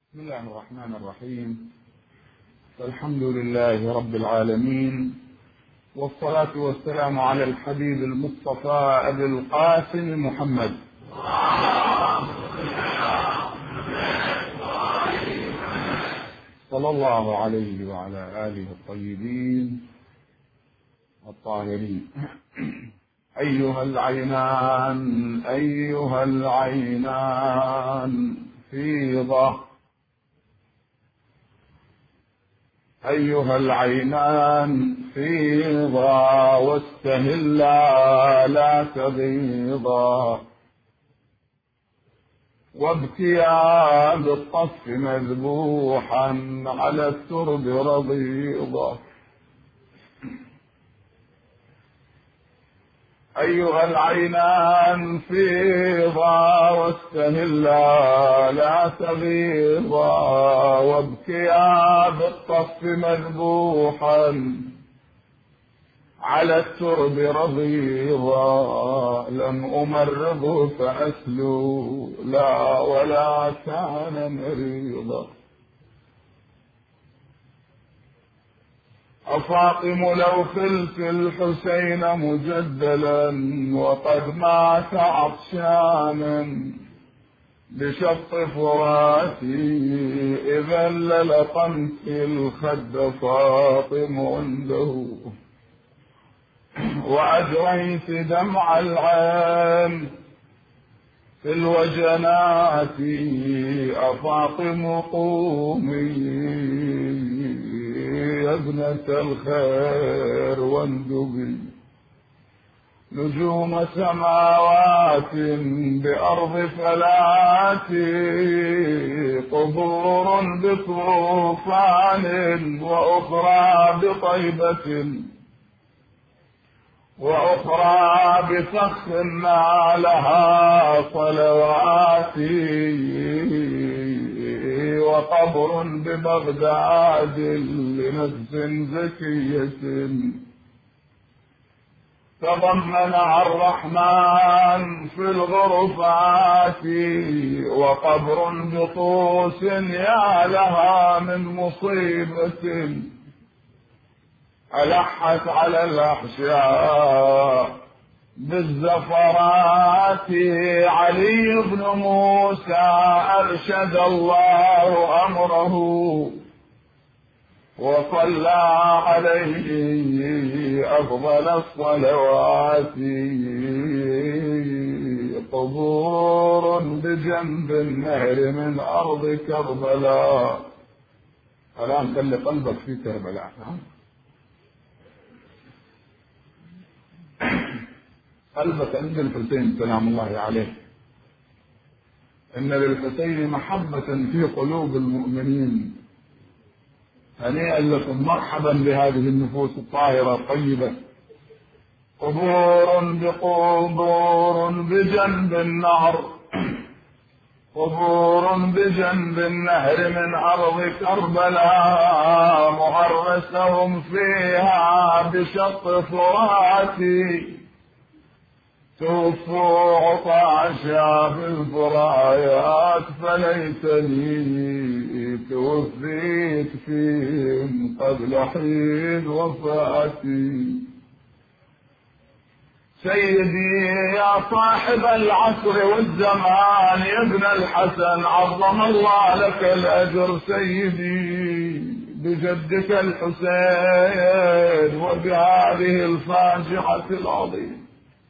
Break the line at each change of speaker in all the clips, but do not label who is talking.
بسم الله الرحمن الرحيم. الحمد لله رب العالمين، والصلاة والسلام على الحبيب المصطفى أبي القاسم محمد صلى الله عليه وعلى آله الطيبين الطاهرين. أيها العينان أيها العينان فيضة، أيها العينان فيضا واستهلا لا تغيضا، وابكيا بالطف مذبوحا على الترب رضيضا. أيها العينان فيضا واستهلا لا تغيضا، وابكيا بالطف مذبوحا على الترب رضيضا. لم أمرض فأسلو لا ولا كان مريضا. أفاطم لو خلت الحسين مجدلا وقد مات عطشانا بشق فراتي، إذا للقمت الخد فاطم عنده وأجريت دمع العين في الوجنات. أفاطم قومي يا ابنة الخير واندبي، نجوم سماوات بأرض فلاتي، قبور بطوفان وأخرى بطيبة، وأخرى بفخ نالها صلواتي، وقبر ببغداد لنفس زكية تضمنها الرحمن في الغرفات، وقبر بطوس يا لها من مصيبة ألحت على الأحشاء بالزفرات. علي بن موسى أرشد الله أمره وصلى عليه أفضل الصلوات، قبور بجنب النهر من أرض كربلاء. الآن خلي قلبك في كربلاء. قلبك عند الحسين سلام الله عليه. إن للحسين محبة في قلوب المؤمنين. هنيئا لكم، مرحبا بهذه النفوس الطاهرة الطيبة. قبور بجنب النهر، قبور بجنب النهر من أرض كربلاء، مهرسهم فيها بشق فراتي، توفوا عطاشا في الفرايات، فليتني توفيت فيهم قبل حين وفاتي. سيدي يا صاحب العصر والزمان يا ابن الحسن، عظم الله لك الأجر سيدي بجدك الحسين وبهذه الفاجعة العظيمة.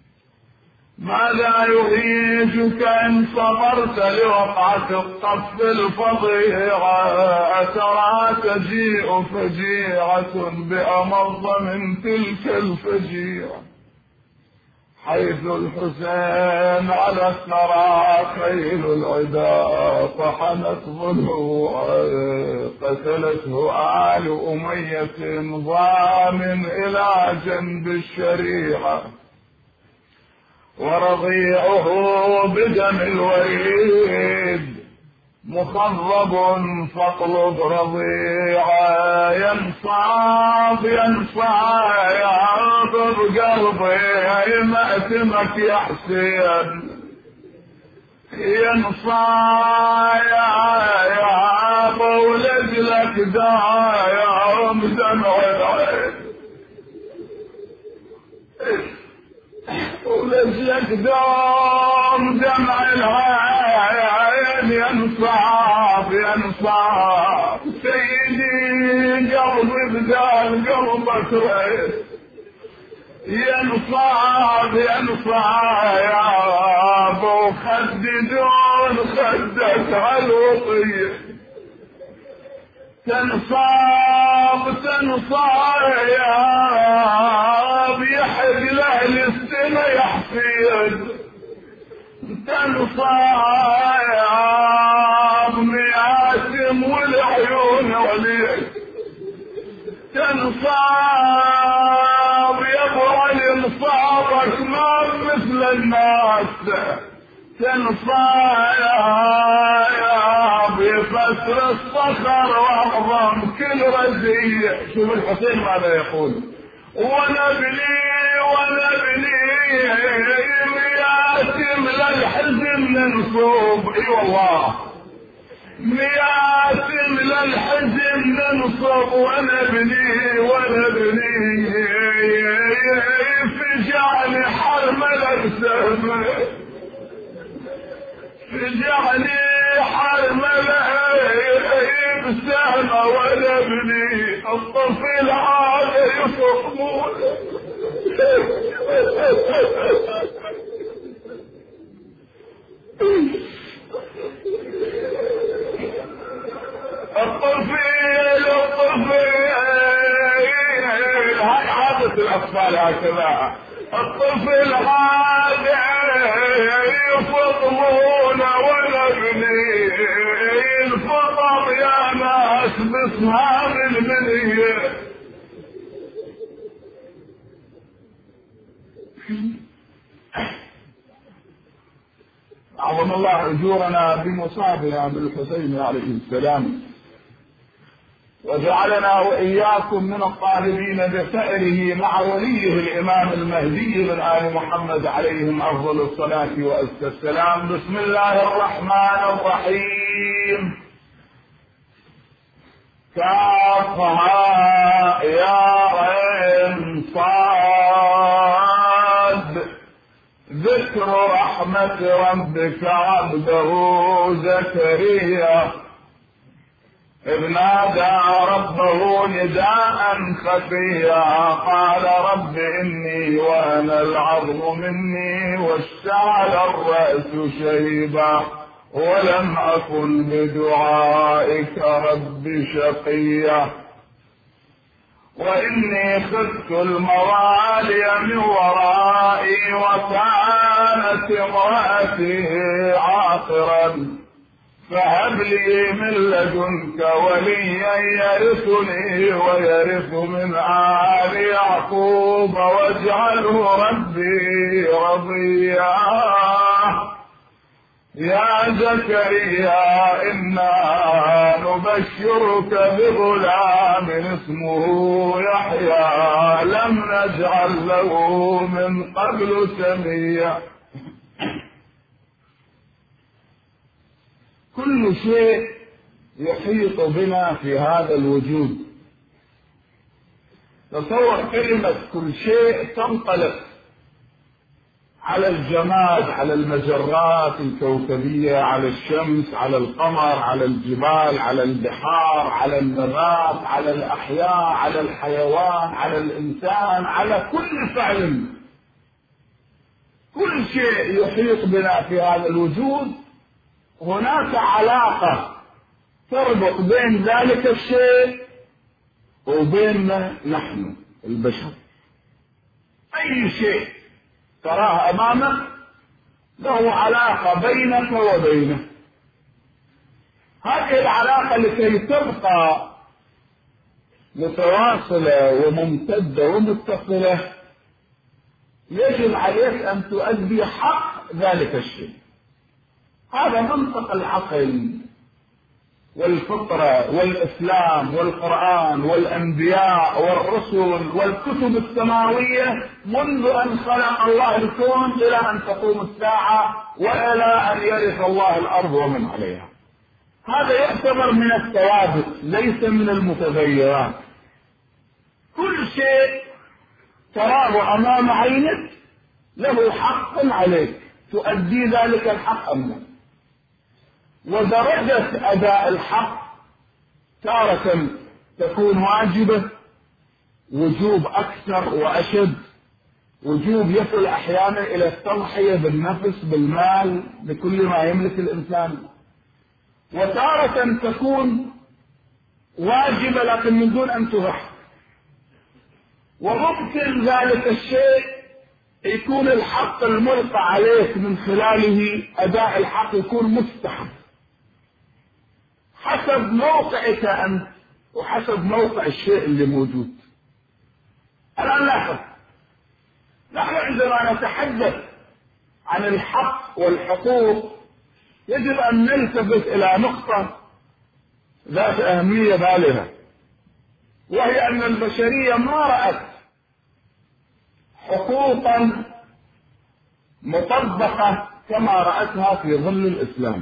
ماذا يهيجك إن صبرت لوقعة الطف الفظيعة؟ أترى تجيء فجيعة بأمض من تلك الفجيعة، حيث الحسين على الثرى خيل العدا طحنت ضلوعه، قتلته آل أمية ضامن إلى جنب الشريعة، ورضيعه بدم الوريد مخضب فاطلب رضيعا. ينصاف يعرض قلبي مأتمك يا حسين، ينصاف دايم دمع العين ولجلك دوم دمع العين ينصاب سيدي قلبي بدال قلبك ريت ينصاب يا ابو خد دون خدك عالوطيه تنصاب يا بيحرق لأهل السنة يحفيد تنصاب مياسم والعيون وليك تنصاب يبغى لنصابك ما مثل الناس تنصاب بفتر الصخر واعظم كل رزية. شوف الحسين ماذا يقول ونبني مياسم للحزن ننصب اي والله مياسم للحزن ننصب ونبني فجعل حرمل السهم فجعلي حرمل بسهم ونبني الطفل هذا يصمون الطفل هاي عادة الأطفال هكذا الطفل هذا يفضمون ونبني الفضل يا ناس باسهام المنية أعظم الله أجورنا بمصابنا بالحسين عليه السلام وجعلنا وإياكم من الطالبين بثأره مع وليه الإمام المهدي من آل محمد عليهم أفضل الصلاة وأزكى السلام. بسم الله الرحمن الرحيم. كافها يا عين صاد ذكر رحمة ربك عبده زكريا إذ نادى ربه نداء خفيا قال رب إني وأنا العظم مني واشتعل الرأس شيبا ولم أكن بدعائك رب شقيا وإني خفت الموالي من ورائي وكانت امرأتي عاقرا فهب لي من لدنك وليا يرثني ويرث من آل يعقوب واجعله ربي رضيا. يا زكريا إنا نبشرك بغلام اسمه يحيى لم نجعل له من قبل سميا. كل شيء يحيط بنا في هذا الوجود. تصور كلمة كل شيء تنطلق على الجماد، على المجرات الكوكبية، على الشمس، على القمر، على الجبال، على البحار، على النبات، على الأحياء، على الحيوان، على الإنسان، على كل فعل. كل شيء يحيط بنا في هذا الوجود هناك علاقة تربط بين ذلك الشيء وبيننا نحن البشر. أي شيء تراه أمامك له علاقة بينك وبينه. هذه العلاقة لكي تبقى متواصلة وممتدة ومتصلة يجب عليك أن تؤدي حق ذلك الشيء. هذا منطق العقل والفطرة والإسلام والقرآن والأنبياء والرسل والكتب السماوية منذ أن خلق الله الكون إلى أن تقوم الساعة وإلى أن يرث الله الأرض ومن عليها. هذا يعتبر من الثوابت ليس من المتغيرات. كل شيء تراه أمام عينك له حق عليك، تؤدي ذلك الحق أم لا؟ ودرجة أداء الحق تارة تكون واجبة، وجوب أكثر وأشد، وجوب يصل أحيانا إلى التضحية بالنفس بالمال بكل ما يملك الإنسان، وتارة تكون واجبة لكن من دون أن تضحي. وممكن ذلك الشيء يكون الحق الملقى عليك من خلاله أداء الحق يكون مستحب حسب موقعك أنت وحسب موقع الشيء اللي موجود. الآن لاحظ، نحن عندما نتحدث عن الحق والحقوق يجب أن نلتفت إلى نقطة ذات أهمية بالغة، وهي أن البشرية ما رأت حقوقا مطبقة كما رأتها في ظل الإسلام.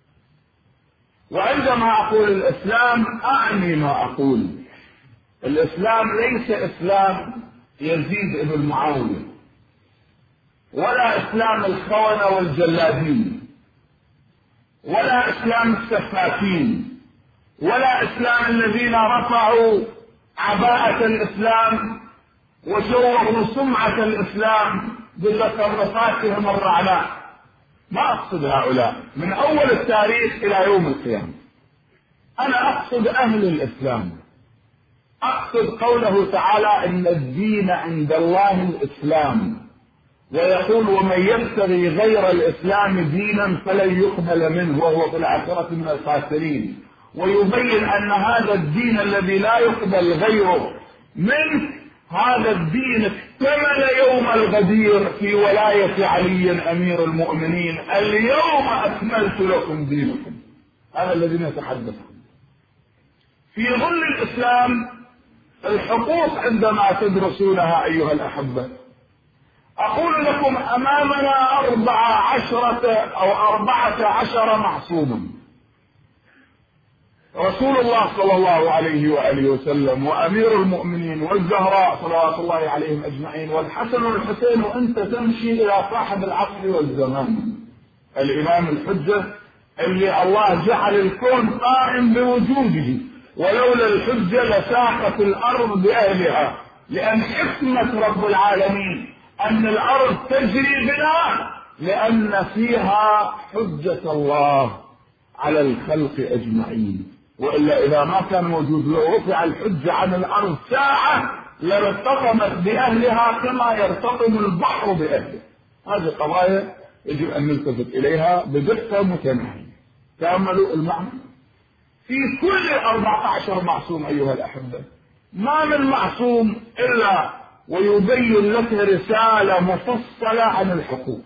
وعندما أقول الإسلام أعني ما أقول. الإسلام ليس إسلام يزيد بن معاوية، ولا إسلام الخونة والجلادين، ولا إسلام السفاكين، ولا إسلام الذين رفعوا عباءة الإسلام وشوهوا سمعة الإسلام بتصرفاتهم الرعلاء. ما أقصد هؤلاء من أول التاريخ إلى يوم القيامة. أنا أقصد أهل الإسلام. أقصد قوله تعالى إن الدين عند الله الإسلام، ويقول ومن يبتغي غير الإسلام دينا فلن يقبل منه وهو في الآخرة من الخاسرين، ويبين أن هذا الدين الذي لا يقبل غيره منه هذا الدين اكتمل يوم الغدير في ولاية علي أمير المؤمنين اليوم أكملت لكم دينكم. هذا الذي نتحدث عنه. في ظل الإسلام الحقوق عندما تدرسونها أيها الأحبة، أقول لكم أمامنا 14 معصوما. رسول الله صلى الله عليه وآله وسلم وأمير المؤمنين والزهراء صلوات الله عليهم أجمعين والحسن والحسين، وأنت تمشي إلى صاحب العصر والزمان الإمام الحجة اللي الله جعل الكون قائم بوجوده، ولولا الحجة لساقت الأرض بأهلها، لأن حكمة رب العالمين أن الأرض تجري بنا لأن فيها حجة الله على الخلق أجمعين. وإلا إذا ما كان موجود لو رفع الحجة عن الأرض ساعة لارتطمت بأهلها كما يرتطم البحر بأهله. هذه قضايا يجب أن نلتفت إليها بدقة متناهية. تأملوا المعنى في كل 14 معصوم أيها الأحبة. ما من معصوم إلا ويبين لك رسالة مفصلة عن الحقوق.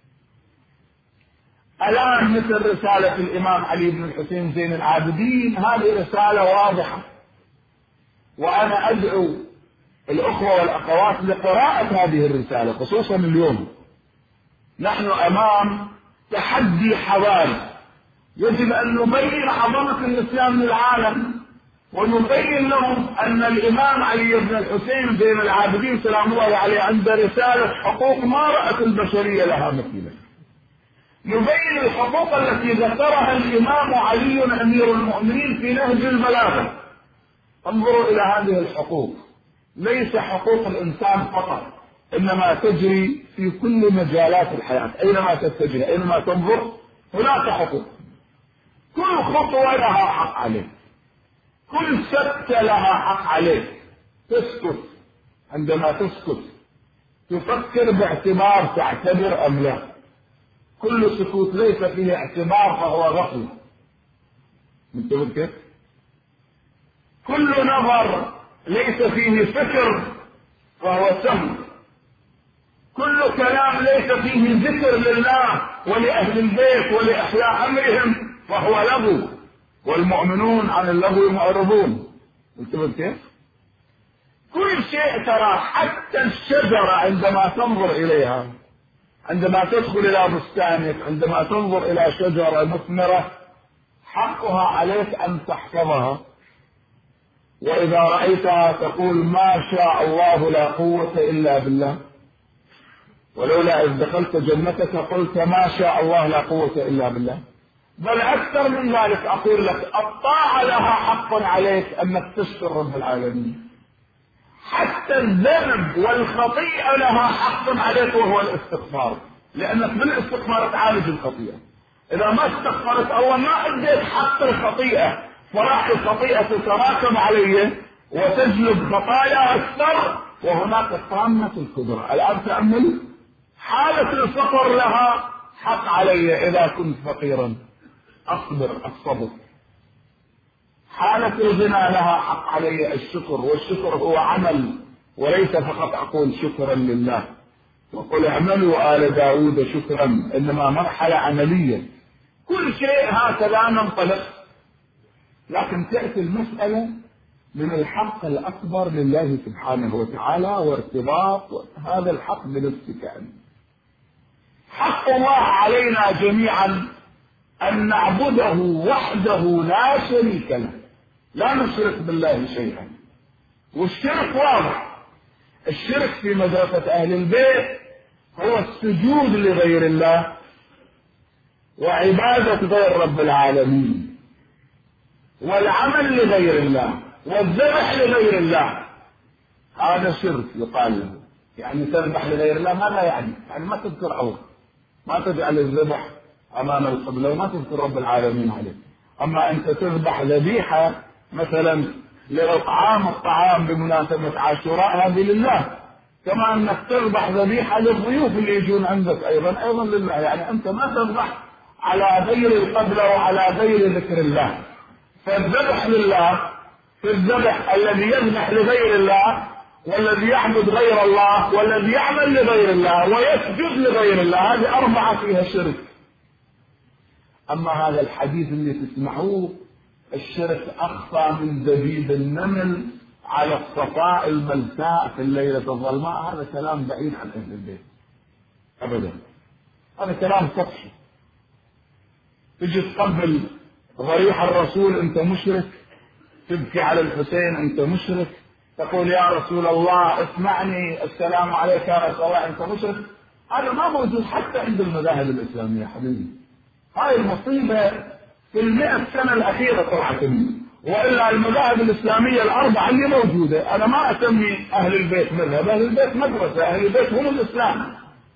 الآن مثل رسالة الإمام علي بن الحسين زين العابدين، هذه رسالة واضحة، وأنا أدعو الأخوة والأخوات لقراءة هذه الرسالة خصوصا اليوم. نحن أمام تحدي حضاري، يجب أن نبين عظمة الإسلام للعالم، ونبين لهم أن الإمام علي بن الحسين زين العابدين سلام الله عليه عنده رسالة حقوق ما رأت البشرية لها مثيلة. نبين الحقوق التي ذكرها الإمام علي أمير المؤمنين في نهج البلاغة. انظروا إلى هذه الحقوق، ليس حقوق الإنسان فقط، إنما تجري في كل مجالات الحياة. أينما تتجه أينما تنظر هناك حقوق. كل خطوة لها حق عليك، كل سكتة لها حق عليك. تسكت عندما تسكت تفكر باعتبار تعتبر أم لا. كل سكوت ليس فيه اعتبار فهو غفلة. انتبه كيف؟ كل نظر ليس فيه فكر فهو سهو. كل كلام ليس فيه ذكر لله ولأهل البيت ولإحياء أمرهم فهو لغو، والمؤمنون عن اللغو معرضون. انتبه كيف؟ كل شيء ترى، حتى الشجرة عندما تنظر إليها، عندما تدخل إلى بستانك، عندما تنظر إلى شجرة مثمرة، حقها عليك أن تحفظها، وإذا رأيتها تقول ما شاء الله لا قوة إلا بالله، ولولا إذ دخلت جنتك قلت ما شاء الله لا قوة إلا بالله. بل أكثر من ذلك أقول لك الطاعة لها حق عليك أنك تشكر رب العالمين، حتى الذنب والخطيئة لها حق عليك وهو الاستغفار، لأنك بالاستغفار تعالج الخطيئة. إذا ما استغفرت أو ما أديت حق الخطيئة فراح الخطيئة تتراكم علي وتجلب خطايا أكثر، وهناك طامة الكبرى. الآن تأمل حالة الفقر لها حق علي إذا كنت فقيرا أصبر الصبر، حالة الغنى لها حق علي الشكر، والشكر هو عمل وليس فقط أقول شكرا لله وقل اعملوا آل داود شكرا، إنما مرحلة عملية. كل شيء هكذا ننطلق، لكن تأتي المسألة من الحق الأكبر لله سبحانه وتعالى وارتباط هذا الحق بالاستكان. حق الله علينا جميعا أن نعبده وحده لا شريك له، لا نشرك بالله شيئا. والشرك واضح، الشرك في مدرسة أهل البيت هو السجود لغير الله وعبادة غير رب العالمين والعمل لغير الله والذبح لغير الله. هذا شرك يقال له، يعني تذبح لغير الله. ماذا يعني ما تذكر الله، ما تجعل الذبح أمام القبلة وما تذكر رب العالمين عليه. أما أنت تذبح ذبيحة مثلا لإطعام الطعام بمناسبة عاشوراء هذه لله، كما أنك تذبح ذبيحة للضيوف اللي يجون عندك أيضا لله. يعني أنت ما تذبح على غير القبلة وعلى غير ذكر الله. فالذبح لله في الذبح الذي يذبح لغير الله والذي يعبد غير الله والذي يعمل لغير الله ويسجد لغير الله، هذه أربعة فيها شرك. أما هذا الحديث اللي تسمعوه الشرك أخفى من دبيب النمل على الصفاء الملساء في الليلة الظلماء، هذا كلام بعيد عن أهل البيت أبدا، هذا كلام سطحي. تجي تقبل ضريح الرسول أنت مشرك، تبكي على الحسين أنت مشرك، تقول يا رسول الله اسمعني السلام عليك يا رسول الله أنت مشرك. هذا ما موجود حتى عند المذاهب الإسلامية حبيبي. هاي المصيبة في 100 سنة الأخيرة طلعت مني، وإلا المذاهب الإسلامية الأربعة اللي موجودة أنا ما أسمي أهل البيت مذهب، أهل البيت مدرسة، أهل البيت هم الإسلام.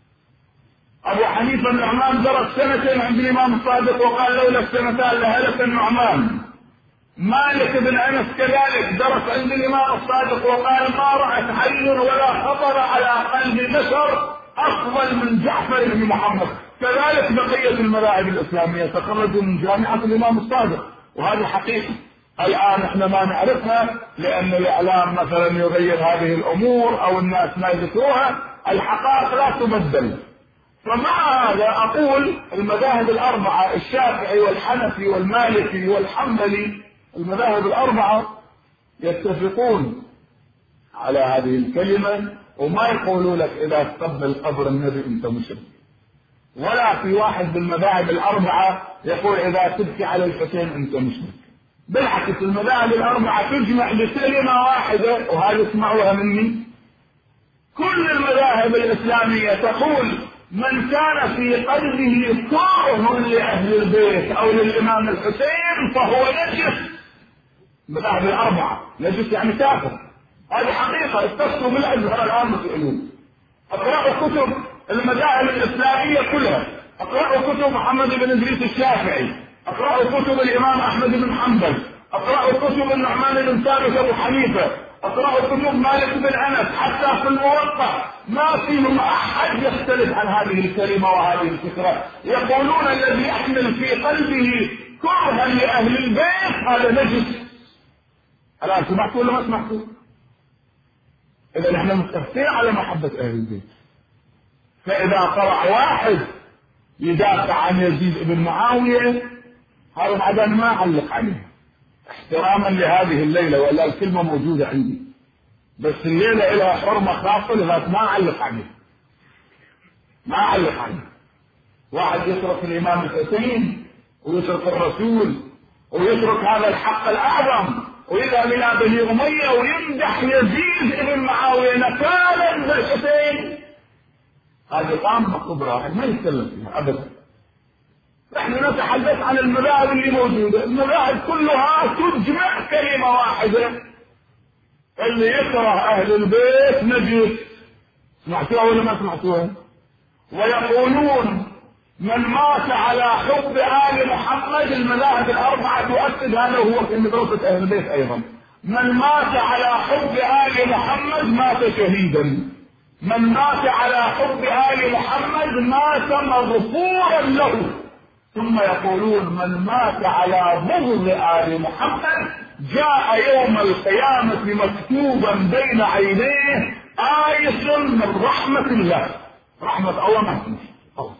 أبو حنيفة النعمان درس سنتين عند الإمام الصادق وقال لولا السنتان لهلك النعمان. مالك بن أنس كذلك درس عند الإمام الصادق وقال ما رأت عين ولا خطر على قلب بشر أفضل من جعفر بن محمد. كذلك بقية المذاهب الإسلامية تخرجوا من جامعة الإمام الصادق، وهذه حقيقة الآن احنا ما نعرفها لأن الإعلام مثلا يغير هذه الأمور أو الناس ما يذكروها، الحقائق لا تبدل. فمع هذا أقول المذاهب الأربعة الشافعي والحنفي والمالكي والحنبلي المذاهب الأربعة يتفقون على هذه الكلمة، وما يقولوا لك إذا تقبل قبر النبي أنت مشرك، ولا في واحد بالمذاهب الأربعة يقول إذا تبكي على الحسين أنت مشرك. بالعكس المذاهب الأربعة تجمع بكلمة واحدة، وهذه اسمعوها مني، كل المذاهب الإسلامية تقول من كان في قلبه كره لأهل البيت أو للإمام الحسين فهو نجس. المذاهب الأربعة نجس يعني كافر، هذه حقيقة استفسروا بالأزهر الآن مسؤولون. اقرأوا كتب المذاهب الإسلامية كلها، اقرأوا كتب محمد بن إدريس الشافعي، اقرأوا كتب الإمام أحمد بن حنبل، اقرأوا كتب النعمان بن ثابت أبو حنيفة، اقرأوا كتب مالك بن أنس، حتى في الموطأ ما فيهم أحد يختلف عن هذه الكلمة وهذه الفكرة. يقولون الذي يحمل في قلبه كرها لأهل البيت هذا نجس. الآن سمعتوا ولا ما سمعتوا؟ إذا نحن متفقين على محبة أهل البيت. فإذا طلع واحد يدافع عن يزيد بن معاوية هذا بعد ما أعلق عليه احتراما لهذه الليلة، ولا الكلمة موجودة عندي، بس الليلة لها حرمة خاصة لذلك ما أعلق عليه، ما أعلق عليه. واحد يترك الإمام الحسين ويترك الرسول ويترك هذا الحق الأعظم ويذهب إلى بني أمية ويمدح يزيد ابن معاوية نكالا بالحسين. هذه طامة كبرى ما يتكلم فيها أبدا. نحن نتحدث عن المذاهب اللي موجودة، المذاهب كلها تجمع كلمة واحدة، اللي يكره أهل البيت نجس. سمعتوها ولا ما سمعتوها؟ ويقولون من مات على حب آل محمد، المذاهب الأربعة تؤكد هذا هو في مدرسة أهل البيت أيضا، من مات على حب آل محمد مات شهيدا، من مات على حب آل محمد مات مغفورا له. ثم يقولون من مات على بغض آل محمد جاء يوم القيامة مكتوبا بين عينيه آيس من رحمة الله. رحمة الله ما تنسي.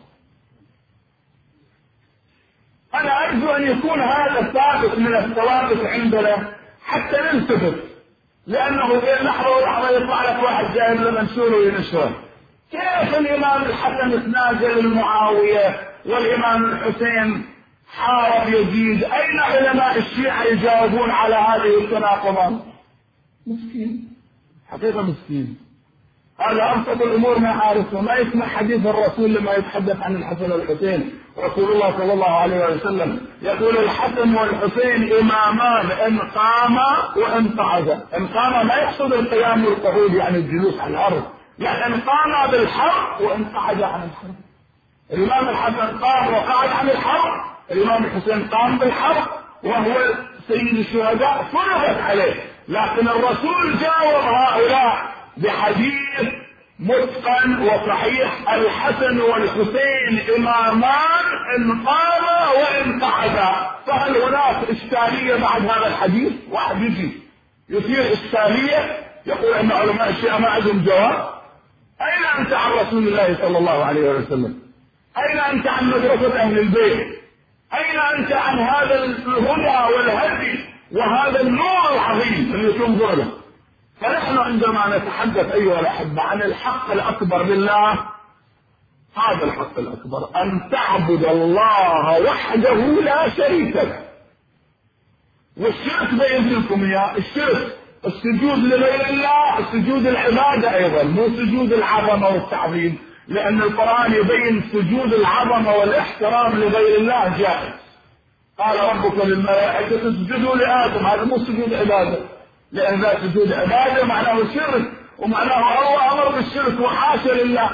أنا أرجو أن يكون هذا ثابت من الثوابت عندنا حتى ننتبه، لأنه بين لحظة ولحظة يطلع لك واحد جاهل لمنشور وينشره. كيف الإمام الحسن تنازل المعاوية والإمام الحسين حارب يزيد؟ أين علماء الشيعة يجاوبون على هذه التناقضات؟ مسكين، حقيقة مسكين. هذا أبسط الأمور ما عارفه، ما يسمع حديث الرسول لما يتحدث عن الحسن والحسين. رسول الله صلى الله عليه وسلم يقول الحسن والحسين إمامان إن قاما وإن قعدا. إن قاما ما يقصد القيام والقعود يعني الجلوس على الأرض، لا، إن قام بالحرب وإن قعد عن الحرب. الإمام الحسن قام وقعد عن الحرب، الإمام الحسين قام بالحرب وهو سيد الشهداء فرضت عليه، لكن الرسول جاوب هؤلاء بحديث متقن وصحيح: الحسن والحسين إمامان إن قاما وإن قعدا. فهل هناك إشكالية بعد هذا الحديث؟ واحد يجي يثير إشكالية يقول أن علماء الشيعة ما عندهم جواب. أين أنت عن رسول الله صلى الله عليه وسلم؟ أين أنت عن مدرسة أهل البيت؟ أين أنت عن هذا الهدى والهدي وهذا النور العظيم اللي تنظر له؟ فنحن عندما نتحدث أيها الأحبة عن الحق الأكبر لله، هذا الحق الأكبر أن تعبد الله وحده لا شريك له. والشرك بين لكم يا الشرك السجود لغير الله، السجود العبادة أيضا، مو سجود العظمة والتعظيم، لأن القرآن يبين سجود العظمة والاحترام لغير الله جائز. قال ربك للملائكة اسجدوا لآدم، هذا مو سجود عبادة، لأن ذا سجود عبادة معناه شرك، ومعناه الله أمر بالشرك وحاشا لله.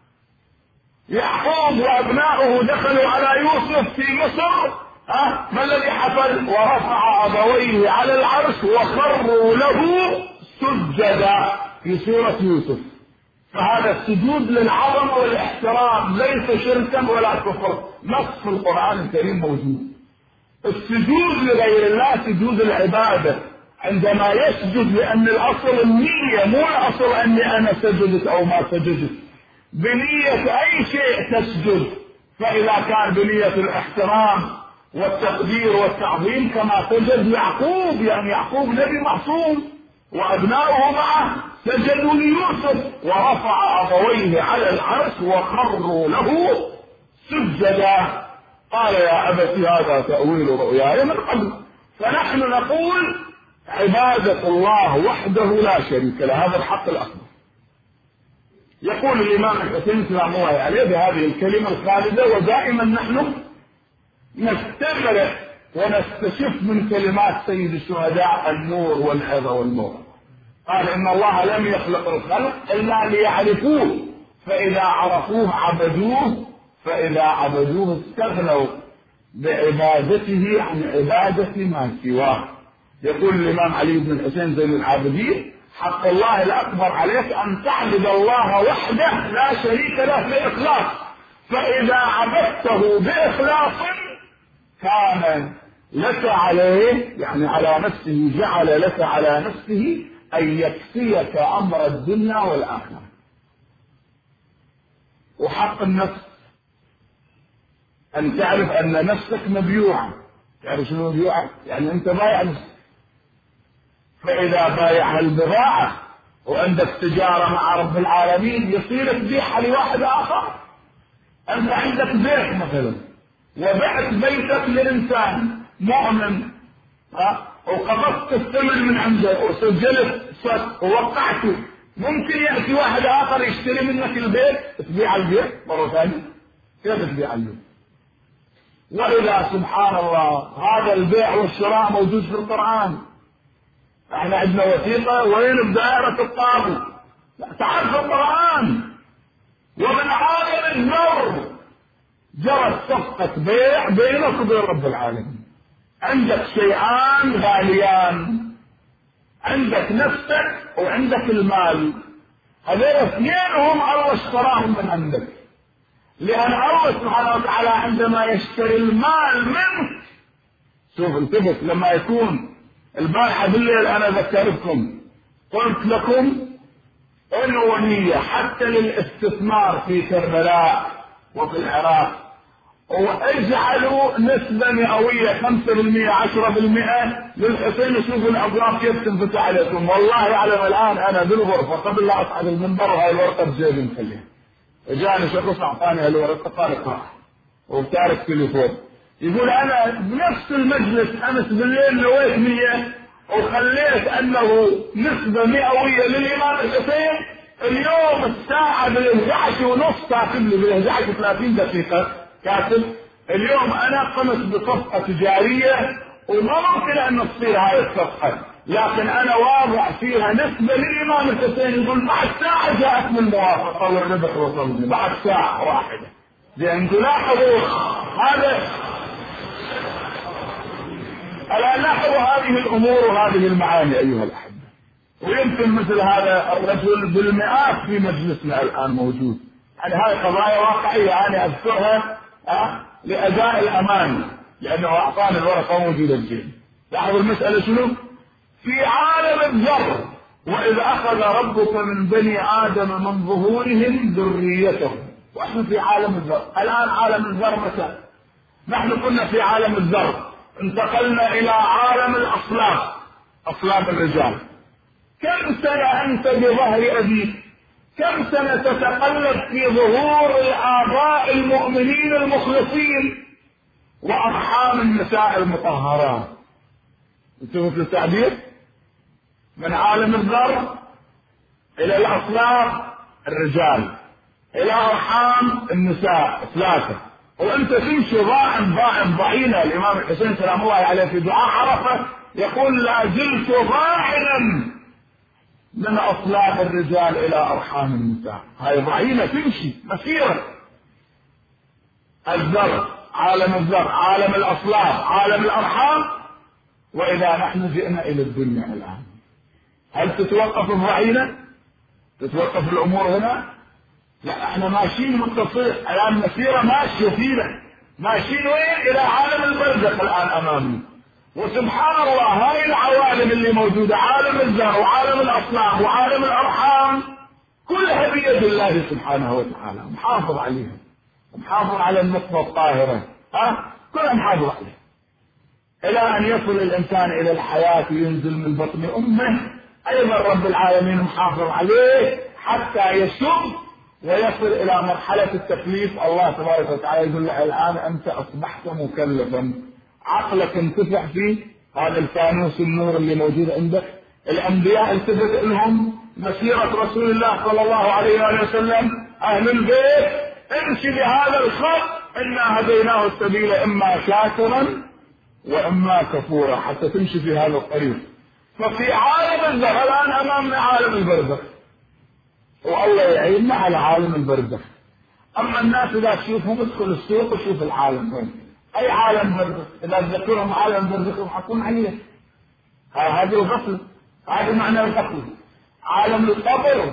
يعقوب وأبناؤه دخلوا على يوسف في مصر، ما الذي حصل؟ ورفع أبويه على العرش وخروا له سجدا في سورة يوسف. فهذا السجود للعظمة والاحترام ليس شركا ولا كفر، نص في القرآن الكريم موجود. السجود لغير الله سجود العبادة، عندما يسجد، لأن الأصل النية، مو الأصل أني أنا سجدت أو ما سجدت، بنية أي شيء تسجد. فإذا كان بنية الاحترام والتقدير والتعظيم كما سجد يعقوب، يعني يعقوب نبي معصوم وأبناؤه معه سجدوا ليوسف ورفع أبويه على العرش وخروا له سجدا. قال يا أبت هذا تأويل رؤياي من قبل. فنحن نقول عبادة الله وحده لا شريك له، هذا الحق الأكبر. يقول الإمام الحسين سلام الله عليه بهذه الكلمة الخالدة: ودائما نحن نستغرق ونستشف من كلمات سيد الشهداء النور والعظة والنور. قال: إن الله لم يخلق الخلق إلا ليعرفوه، فإذا عرفوه عبدوه، فإذا عبدوه استغنوا بعبادته عن عبادة ما سواه. يقول الإمام علي بن الحسين زين العابدين: حق الله الأكبر عليك أن تعبد الله وحده لا شريك له بإخلاص، فإذا عبدته بإخلاص كان لك عليه، يعني على نفسه، جعل لك على نفسه أن يكفيك أمر الدنيا والآخرة. وحق النفس أن تعرف أن نفسك مبيوعة. تعرف شنو مبيوعة؟ يعني أنت بايع نفسك. فإذا بايع البضاعة وعندك تجارة مع رب العالمين يصير تبيعها لواحد آخر. أنت عندك بيت مثلا وبعت بيتك لإنسان مؤمن وقبضت الثمن من عنده وسجلت صك ووقعته، ممكن يأتي واحد آخر يشتري منك البيت تبيع البيت مرة ثانية؟ كيف تبيع البيت؟ وإذا سبحان الله هذا البيع والشراء موجود في القرآن. احنا عندنا وثيقة وين بدائرة الطابو، تعرف القرآن. ومن عالم الذر جرت صفقة بيع بينك وبين رب العالمين. عندك شيئان غاليان، عندك نفسك وعندك المال، هذول اثنين هم الله اشتراهم من عندك. لأن الله سبحانه وتعالى عندما يشتري المال منك، شوف التفت، لما يكون البارحة بالليل أنا ذكرتكم قلت لكم إنه نية حتى للاستثمار في كربلاء وفي العراق، واجعلوا نسبة مئوية 5% 10% للحسين، يشوفوا الأبواب كيف تنفتح عليكم. والله يعلم الآن أنا بالغرفة قبل لا أصعد المنبر وهاي الورقة بجيبي مخليها، جاني شخص أعطاني هالورقة قال اقرأ وبتارك تليفون، يقول أنا بنفس المجلس أمس بالليل لويت 100 وخليت أنه نسبة مئوية للإمام الحسين، اليوم الساعة بال11:30 كاتب لي بال11:30 دقيقة كاتب اليوم أنا قمت بصفقة تجارية وما ممكن أن تصير هاي الصفقة، لكن أنا واضع فيها نسبة للإمام الحسين. يقول بعد ساعة جاءتني الموافقة والربح وصلني بعد ساعة واحدة. لأن تلاحظوا هذا، ألا لاحظوا هذه الأمور وهذه المعاني أيها الأحبة. ويمكن مثل هذا الرجل بالمئات في مجلسنا الآن موجود. يعني هذه قضايا واقعية أنا أذكرها لأداء الأمان، لأنه أعطاني الورقة موجودة الجيل. لاحظوا المسألة شنو؟ في عالم الذر، وإذ أخذ ربك من بني آدم من ظهورهم ذريتهم، وإحنا في عالم الذر الآن. عالم الذر متى؟ نحن كنا في عالم الذر، انتقلنا إلى عالم الأصلاب، أصلاب الرجال. كم سنة أنت بظهر أبيك؟ كم سنة تتقلب في ظهور الآباء المؤمنين المخلصين وأرحام النساء المطهرات؟ انتبهوا في التعبير، من عالم الذر إلى الأصلاب الرجال إلى أرحام النساء 3. وأنت تمشي ضاعن ضعينا. الإمام الحسين سلام الله عليه في دعاء عرفة يقول لا زلت ضاعنا من أصلاب الرجال إلى أرحام النساء. هاي ضعينة تمشي مسيرة. الذر، عالم الذر، عالم الأصلاب، عالم الأرحام. وإذا نحن جئنا إلى الدنيا الآن، هل تتوقف الضعينة؟ تتوقف الأمور هنا؟ لا، احنا ماشيين متصل الآن، مسيرة ماشية فينا، ماشيين وين؟ إلى عالم البرزخ الآن أمامنا. وسبحان الله هاي العوالم اللي موجودة، عالم الذر وعالم الأصلاب وعالم الأرحام، كلها بيد الله سبحانه وتعالى، محافظ عليها، محافظ على النطفة الطاهرة، كلها محافظ عليها، إلى أن يصل الإنسان إلى الحياة وينزل من بطن أمه، أيضا رب العالمين محافظ عليه حتى يشب ويصل إلى مرحلة التكليف. الله تبارك وتعالى يقول له الآن أنت أصبحت مكلفا، عقلك انتفع فيه، هذا الفانوس النور اللي موجود عندك. الأنبياء التفت لهم مسيرة رسول الله صلى الله عليه وآله وسلم، أهل البيت امشي بهذا الخط إنا هديناه السبيل إما شاكرا وإما كفورا، حتى تمشي في هذا الطريق. ففي عالم الذر الآن أمامنا عالم البرزخ، والله يعيننا على عالم البرزخ. أما الناس إذا تشوفهم ادخل السوق وشوف العالم وين، أي عالم برزخ، إذا تذكرهم عالم برزخ يضحكون عليه. هذه الغفلة، هذا معنى الغفلة. عالم القبر،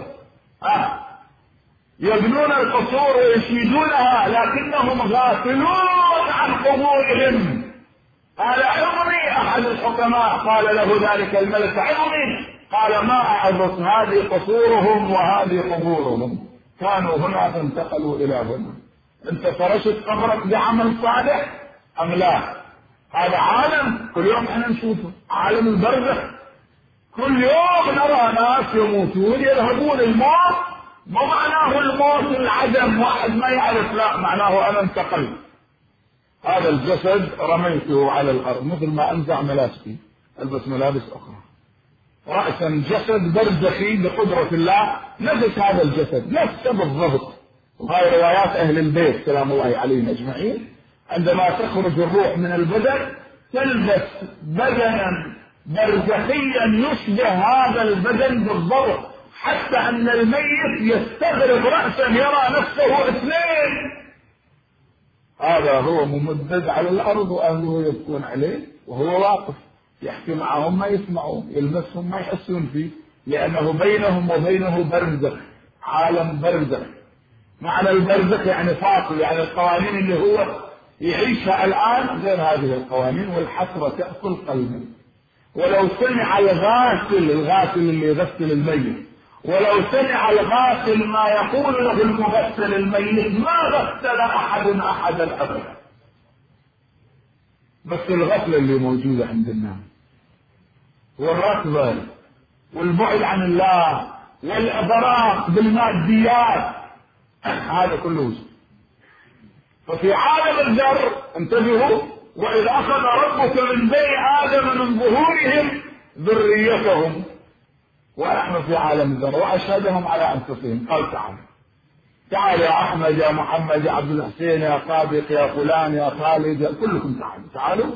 يبنون القصور ويشيدونها لكنهم غافلون عن قبورهم. قال عظمي، أحد الحكماء قال له ذلك الملك عظمي، قال ما أعظم، هذه قصورهم وهذه قبورهم، كانوا هنا فانتقلوا إلى هنا. أنت فرشت قبرك بعمل صالح أم لا؟ هذا عالم كل يوم احنا نشوفه، عالم البرزخ. كل يوم نرى ناس يموتون يذهبون. الموت ما معناه الموت العدم، واحد ما يعرف، لا، معناه أنا انتقلت. هذا الجسد رميته على الأرض مثل ما أنزع ملابسي، البس ملابس أخرى. رأسا جسد برزخي بقدرة الله، نفس هذا الجسد نفسه بالضبط. وهذه روايات أهل البيت سلام الله عليهم أجمعين، عندما تخرج الروح من البدن تلبس بدنا برزخيا يشبه هذا البدن بالضبط، حتى أن الميت يستغرب رأسا يرى نفسه اثنين. هذا هو ممدد على الأرض وأهله يبكون عليه وهو واقف يحكي معهم ما يسمعون، يلمسهم ما يحسون فيه، لأنه بينهم وبينه برزخ، عالم برزخ. معنى البرزخ يعني فاصل، يعني القوانين اللي هو يعيشها الآن غير هذه القوانين، والحسرة تأكل قلبه. ولو سمع الغاسل اللي يغسل الميت، ولو سمع الغاسل ما يقول له المغسل الميت ما غسل أحدا أبدا. بس الغفلة اللي موجودة عند الناس والركبة والبعد عن الله والإغراق بالماديات، هذا كله وجود. ففي عالم الذر انتبهوا، وإذ أخذ ربك من بني آدم من ظهورهم ذريتهم ونحن في عالم الذر وأشهدهم على أنفسهم. قال تعال يا أحمد يا محمد يا عبد الحسين يا صادق يا فلان يا خالد، كلكم تعالوا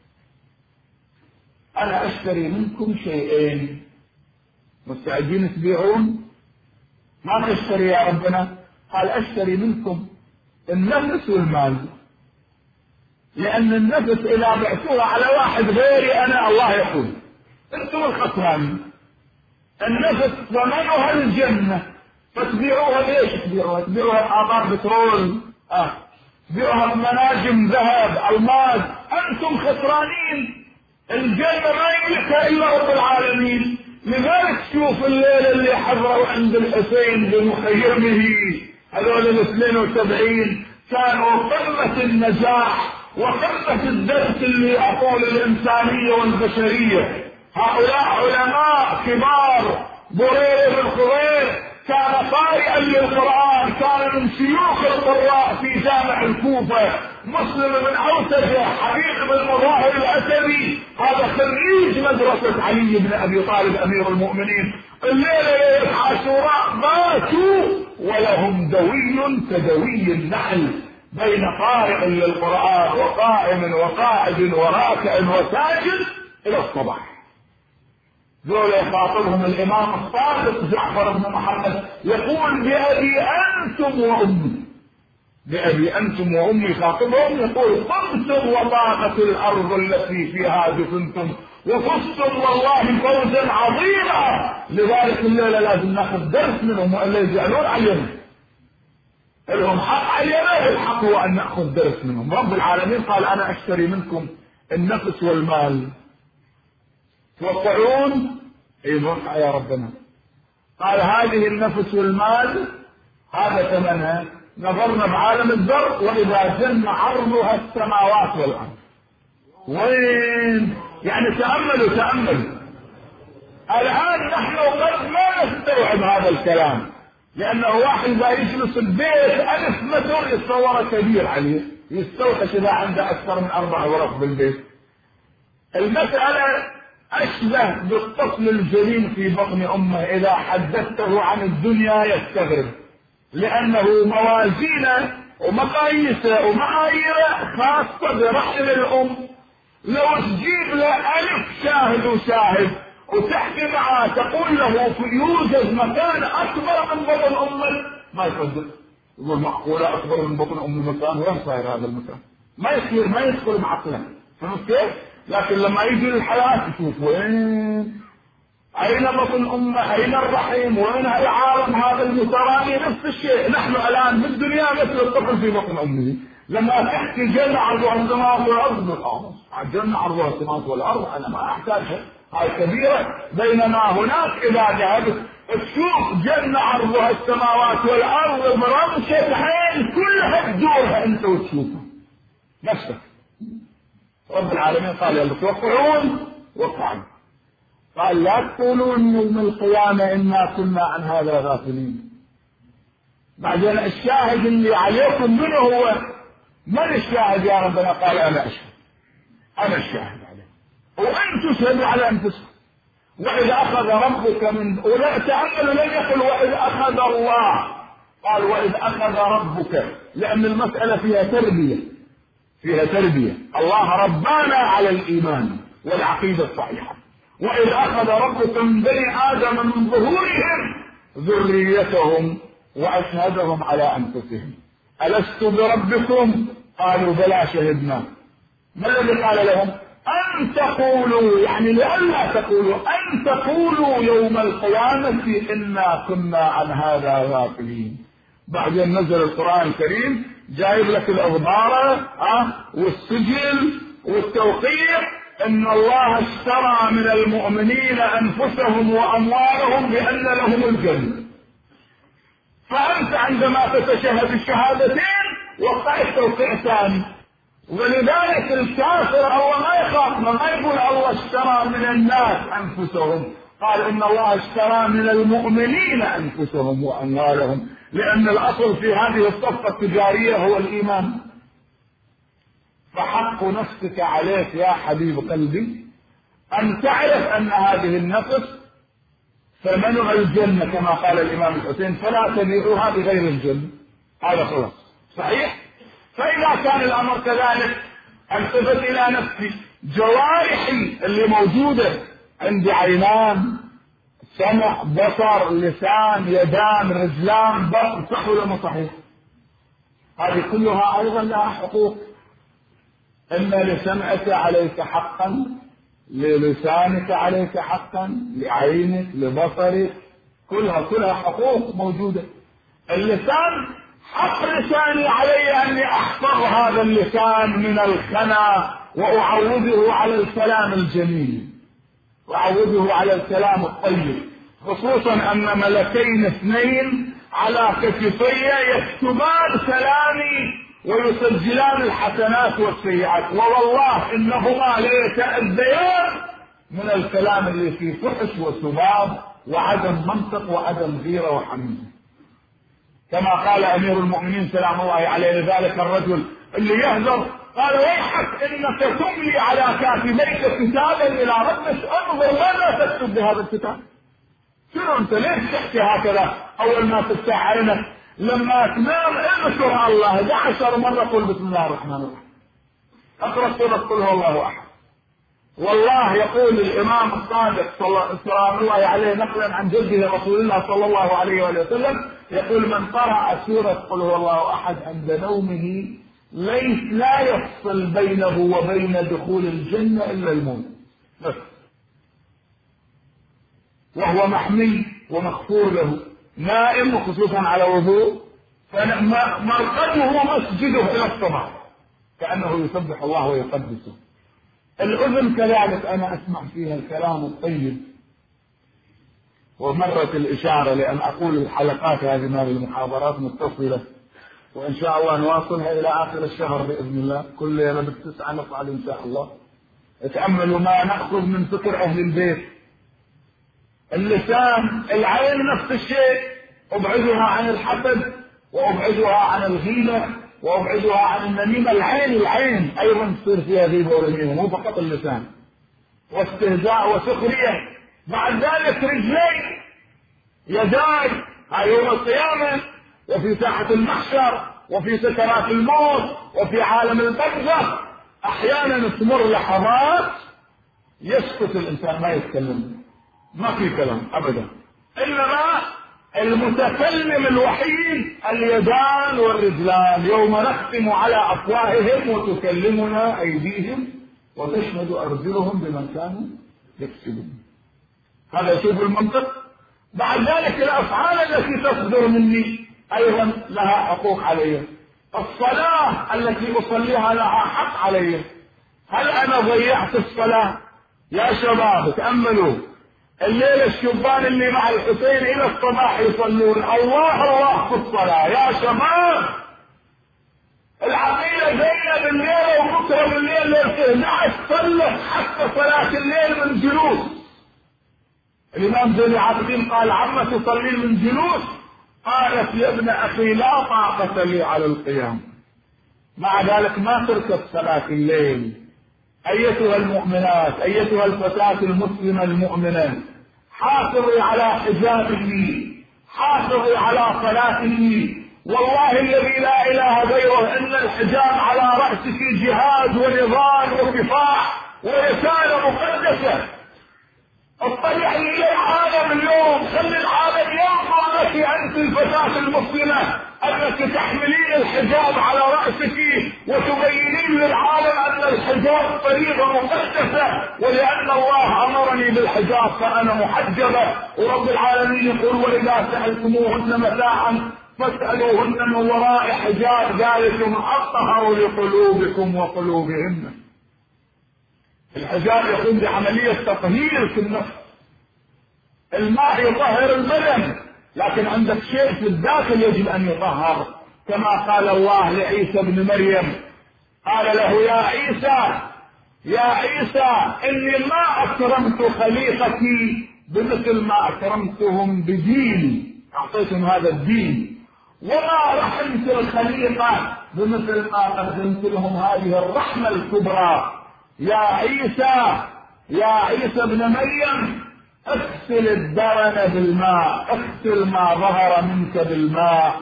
أنا أشتري منكم شيئين، مستعدين تبيعون؟ ما نشتري يا ربنا؟ قال أشتري منكم النفس والمال، لأن النفس إذا بعتوها على واحد غيري أنا الله يقول أنتم الخسرانين. النفس ثمنها الجنة، فتبيعوها ليش تبيعوها؟ تبيعوها بآبار بترول، تبيعوها بمناجم ذهب ألماس، أنتم خسرانين. الجنة ما يملكها إلا رب العالمين. لذلك شوف الليلة اللي حضروا عند الحسين بمخيمه هذول ال 72 كانوا قمة النجاح وقمة الدرس اللي أعطوه للإنسانية والبشرية. هؤلاء علماء كبار. برير بن خضير كان قارئا للقرآن، كان من شيوخ القراء في جامع الكوفة. مسلم بن عوسجة حبيب بن مظاهر الأسدي هذا خريج مدرسة علي بن أبي طالب أمير المؤمنين. الليلة ليلة عاشوراء ماتوا ولهم دوي كدوي النحل بين قارئ للقرآن وقائم وقاعد وراكع وساجد إلى الصباح. ذول يخاطبهم الإمام الصادق جعفر بن محمد يقول بأبي أنتم وأمي، بأبي أنتم وأمي خاطبهم يقول قمتم وضاقت الأرض التي فيها دفنتم وفزتم والله فوزا عظيما. لذلك الليلة لازم ناخذ درس منهم وإلا يجعلون علينا، لهم حق علينا. الحق هو أن نأخذ درس منهم. رب العالمين قال أنا أشتري منكم النفس والمال. توقعون؟ اي نوقع يا ربنا. قال هذه النفس والمال هذا ثمنها. نظرنا بعالم الذر وإذا جن عرضها السماوات والأرض. وين؟ يعني تأملوا الآن نحن قد ما نستوعب هذا الكلام، لأنه واحد إذا يجلس البيت 1000 متر يتصور كبير عليه، يستوحش إذا عنده أكثر من 4 غرف بالبيت. المسألة أشبه بالطفل الجنين في بطن أمه، إذا حدثته عن الدنيا يستغرب، لأنه موازينه ومقاييسه ومعاييره خاصة برحم الأم. لو تجيب له 1000 شاهد وشاهد وتحكي معه تقول له يوجد مكان أكبر من بطن أمه ما يصدق، يقول معقولة أكبر من بطن أم المكان؟ وين صاير هذا المكان؟ ما يدخل معقله، فهمت كيف؟ لكن لما يجي للحياة يشوف وين، أين بطن أمه، أين الرحم، وين العالم هذا المترامي. نفس الشيء نحن الآن في الدنيا مثل الطفل في بطن أمه. لما تحكي جنة عرضها السماوات والأرض، جنة عرضها السماوات والأرض أنا ما أحتاجها، هاي كبيرة. بينما هناك إذا ذهبت تشوف جنة عرضها السماوات والأرض برمشة عين كلها تدورها أنت وتشوفها نفسك. رب العالمين قال يلا توقعون وقعوا. قال لا تقولون يوم القيامة إنا كنا عن هذا غافلين. بعدين الشاهد اللي عليكم منه هو من الشاهد يا ربنا؟ قال أنا أشهد، أنا الشاهد عليه. وأن تشهدوا على أنفسكم. وإذا أخذ ربك من أولئك، تأملوا لم يقل وإذ أخذ الله، قال وإذ أخذ ربك، لأن المسألة فيها تربية، فيها تربية. الله ربانا على الإيمان والعقيدة الصحيحة. وإذ أخذ ربك من بني آدم من ظهورهم ذريتهم وأشهدهم على أنفسهم ألست بربكم؟ قالوا بلى شهدنا. ما الذي قال لهم؟ أن تقولوا، يعني لئلا تقولوا، أن تقولوا يوم القيامة إنا كنا عن هذا غافلين. بعدين نزل القرآن الكريم جايب لك الأخبار والسجل والتوقيع إن الله اشترى من المؤمنين أنفسهم وأموالهم بأن لهم الجنة. فأنت عندما تتشهد الشهادتين وقعت توقيع ثاني. ولذلك الكافر الله ما يخاف، ما يقول الله اشترى من الناس أنفسهم، قال إن الله اشترى من المؤمنين أنفسهم وأموالهم، لأن الأصل في هذه الصفقة التجارية هو الإيمان. فحق نفسك عليك يا حبيب قلبي أن تعرف أن هذه النفس ثمنها الجنة كما قال الإمام الحسين، فلا تبيعها بغير الجنة. هذا خلاص صحيح. فإذا كان الأمر كذلك التفت إلى نفسي، جوارحي اللي موجودة عندي، عينان، سمع، بصر، لسان، يدان، رجلان، بطن، صح ولا مو صحيح؟ هذه كلها أيضا لها حقوق. إن لسمعك عليك حقا، للسانك عليك حقا، لعينك، لبصرك، كلها حقوق موجودة. اللسان حق لساني علي أني أحفظ هذا اللسان من الخنا وأعوده على الكلام الجميل وأعوده على الكلام الطيب، خصوصا أن ملكين اثنين على كتفي يكتبان كلامي ويسجلان الحسنات والسيئات، ووالله إنهما ليتأذيان من الكلام اللي فيه فحش وسباب وعدم منطق وعدم غيرة وحمية. كما قال أمير المؤمنين سلام الله عليه لذلك الرجل اللي يهذر، قال ويحك إنك تملي على كاتبيك كتابا إلى ربك، انظر ماذا تكتب بهذا الكتاب. شنو أنت ليش تحكي هكذا؟ أول ما تفتح عينك لما تنام اذكر الله 11 مرة، قل بسم الله الرحمن الرحيم، اقرأ سورة قل هو الله أحد. والله يقول الإمام الصادق سلام الله عليه نقلا عن جده رسول الله صلى الله عليه وسلم، يقول من قرأ سورة قل هو الله أحد عند نومه لا يفصل بينه وبين دخول الجنة إلا الموت بس، وهو محمي ومغفور له، نائم وخصوصا على وضوء، فمرقده مسجده إلى الصباح كأنه يسبح الله ويقدسه. الأذن كذلك أنا أسمع فيها الكلام الطيب، ومرت الإشارة لأن أقول الحلقات هذه من المحاضرات متصلة، وإن شاء الله نواصلها إلى آخر الشهر بإذن الله، كل ليلة ب9 نصعد إن شاء الله. اتأملوا ما نأخذ من فكر أهل البيت. اللسان، العين نفس الشيء، أبعدها عن الحسد وأبعدها عن الغيبة وأبعدها عن النميمة. العين أيضا تصير فيها غيبة ونميمة، مو فقط اللسان، واستهزاء وسخرية. بعد ذلك رجلين، يداي يوم القيامة وفي ساحة المحشر وفي سكرات الموت وفي عالم البرزخ. أحيانا تمر لحظات يسكت الإنسان ما يتكلم، ما في كلام أبدا، إنما المتكلم الوحيد اليدان والرجلان. يوم نختم على أفواههم وتكلمنا أيديهم وتشهد أرجلهم بما كانوا يكسبون. هذا شوف المنطق. بعد ذلك الأفعال التي تصدر مني أيضا لها حقوق علي. الصلاة التي أصليها لها حق علي. هل أنا ضيعت الصلاة؟ يا شباب تأملوا، الليلة الشبان اللي مع الحسين إلى الصباح يصلون الله في الصلاة. يا شباب العقيدة زينة بالليل وبكرة بالليل ليلة 11 صلت حتى صلاة الليل من جلوس. الإمام زين العابدين قال عما تصلي من جلوس؟ قالت يا ابن أخي لا طاقة لي على القيام. مع ذلك ما تركت صلاة الليل. أيتها المؤمنات، أيتها الفتاة المسلمة المؤمنة، حافظي على حجابك، حافظي على صلاتك. والله الذي لا إله غيره إن الحجاب على رأسك جهاد ونضال وكفاح ورسالة مقدسة. اطلعي إلى العالم اليوم، خلي العالم ينظر لك أنت الفتاة المسلمة أنك تحملين الحجاب على رأسك وتبينين للعالم أن الحجاب طريقة مقدسة، ولأن الله أمرني بالحجاب فأنا محجبة. ورب العالمين يقول وإذا سألتموهن متاعا فاسألوهن من وراء حجاب ذلكم أطهر لقلوبكم وقلوبهن. الحجاب يقوم بعملية تطهير في النفس. الماء يطهر البدن، لكن عندك شيء في الداخل يجب أن يطهر، كما قال الله لعيسى بن مريم، قال له يا عيسى إني ما أكرمت خليقتي بمثل ما أكرمتهم بديني، أعطيتهم هذا الدين، وما رحمت الخليقة بمثل ما قدمت لهم هذه الرحمة الكبرى. يا عيسى ابن مريم اغسل الدرن بالماء، اغسل ما ظهر منك بالماء،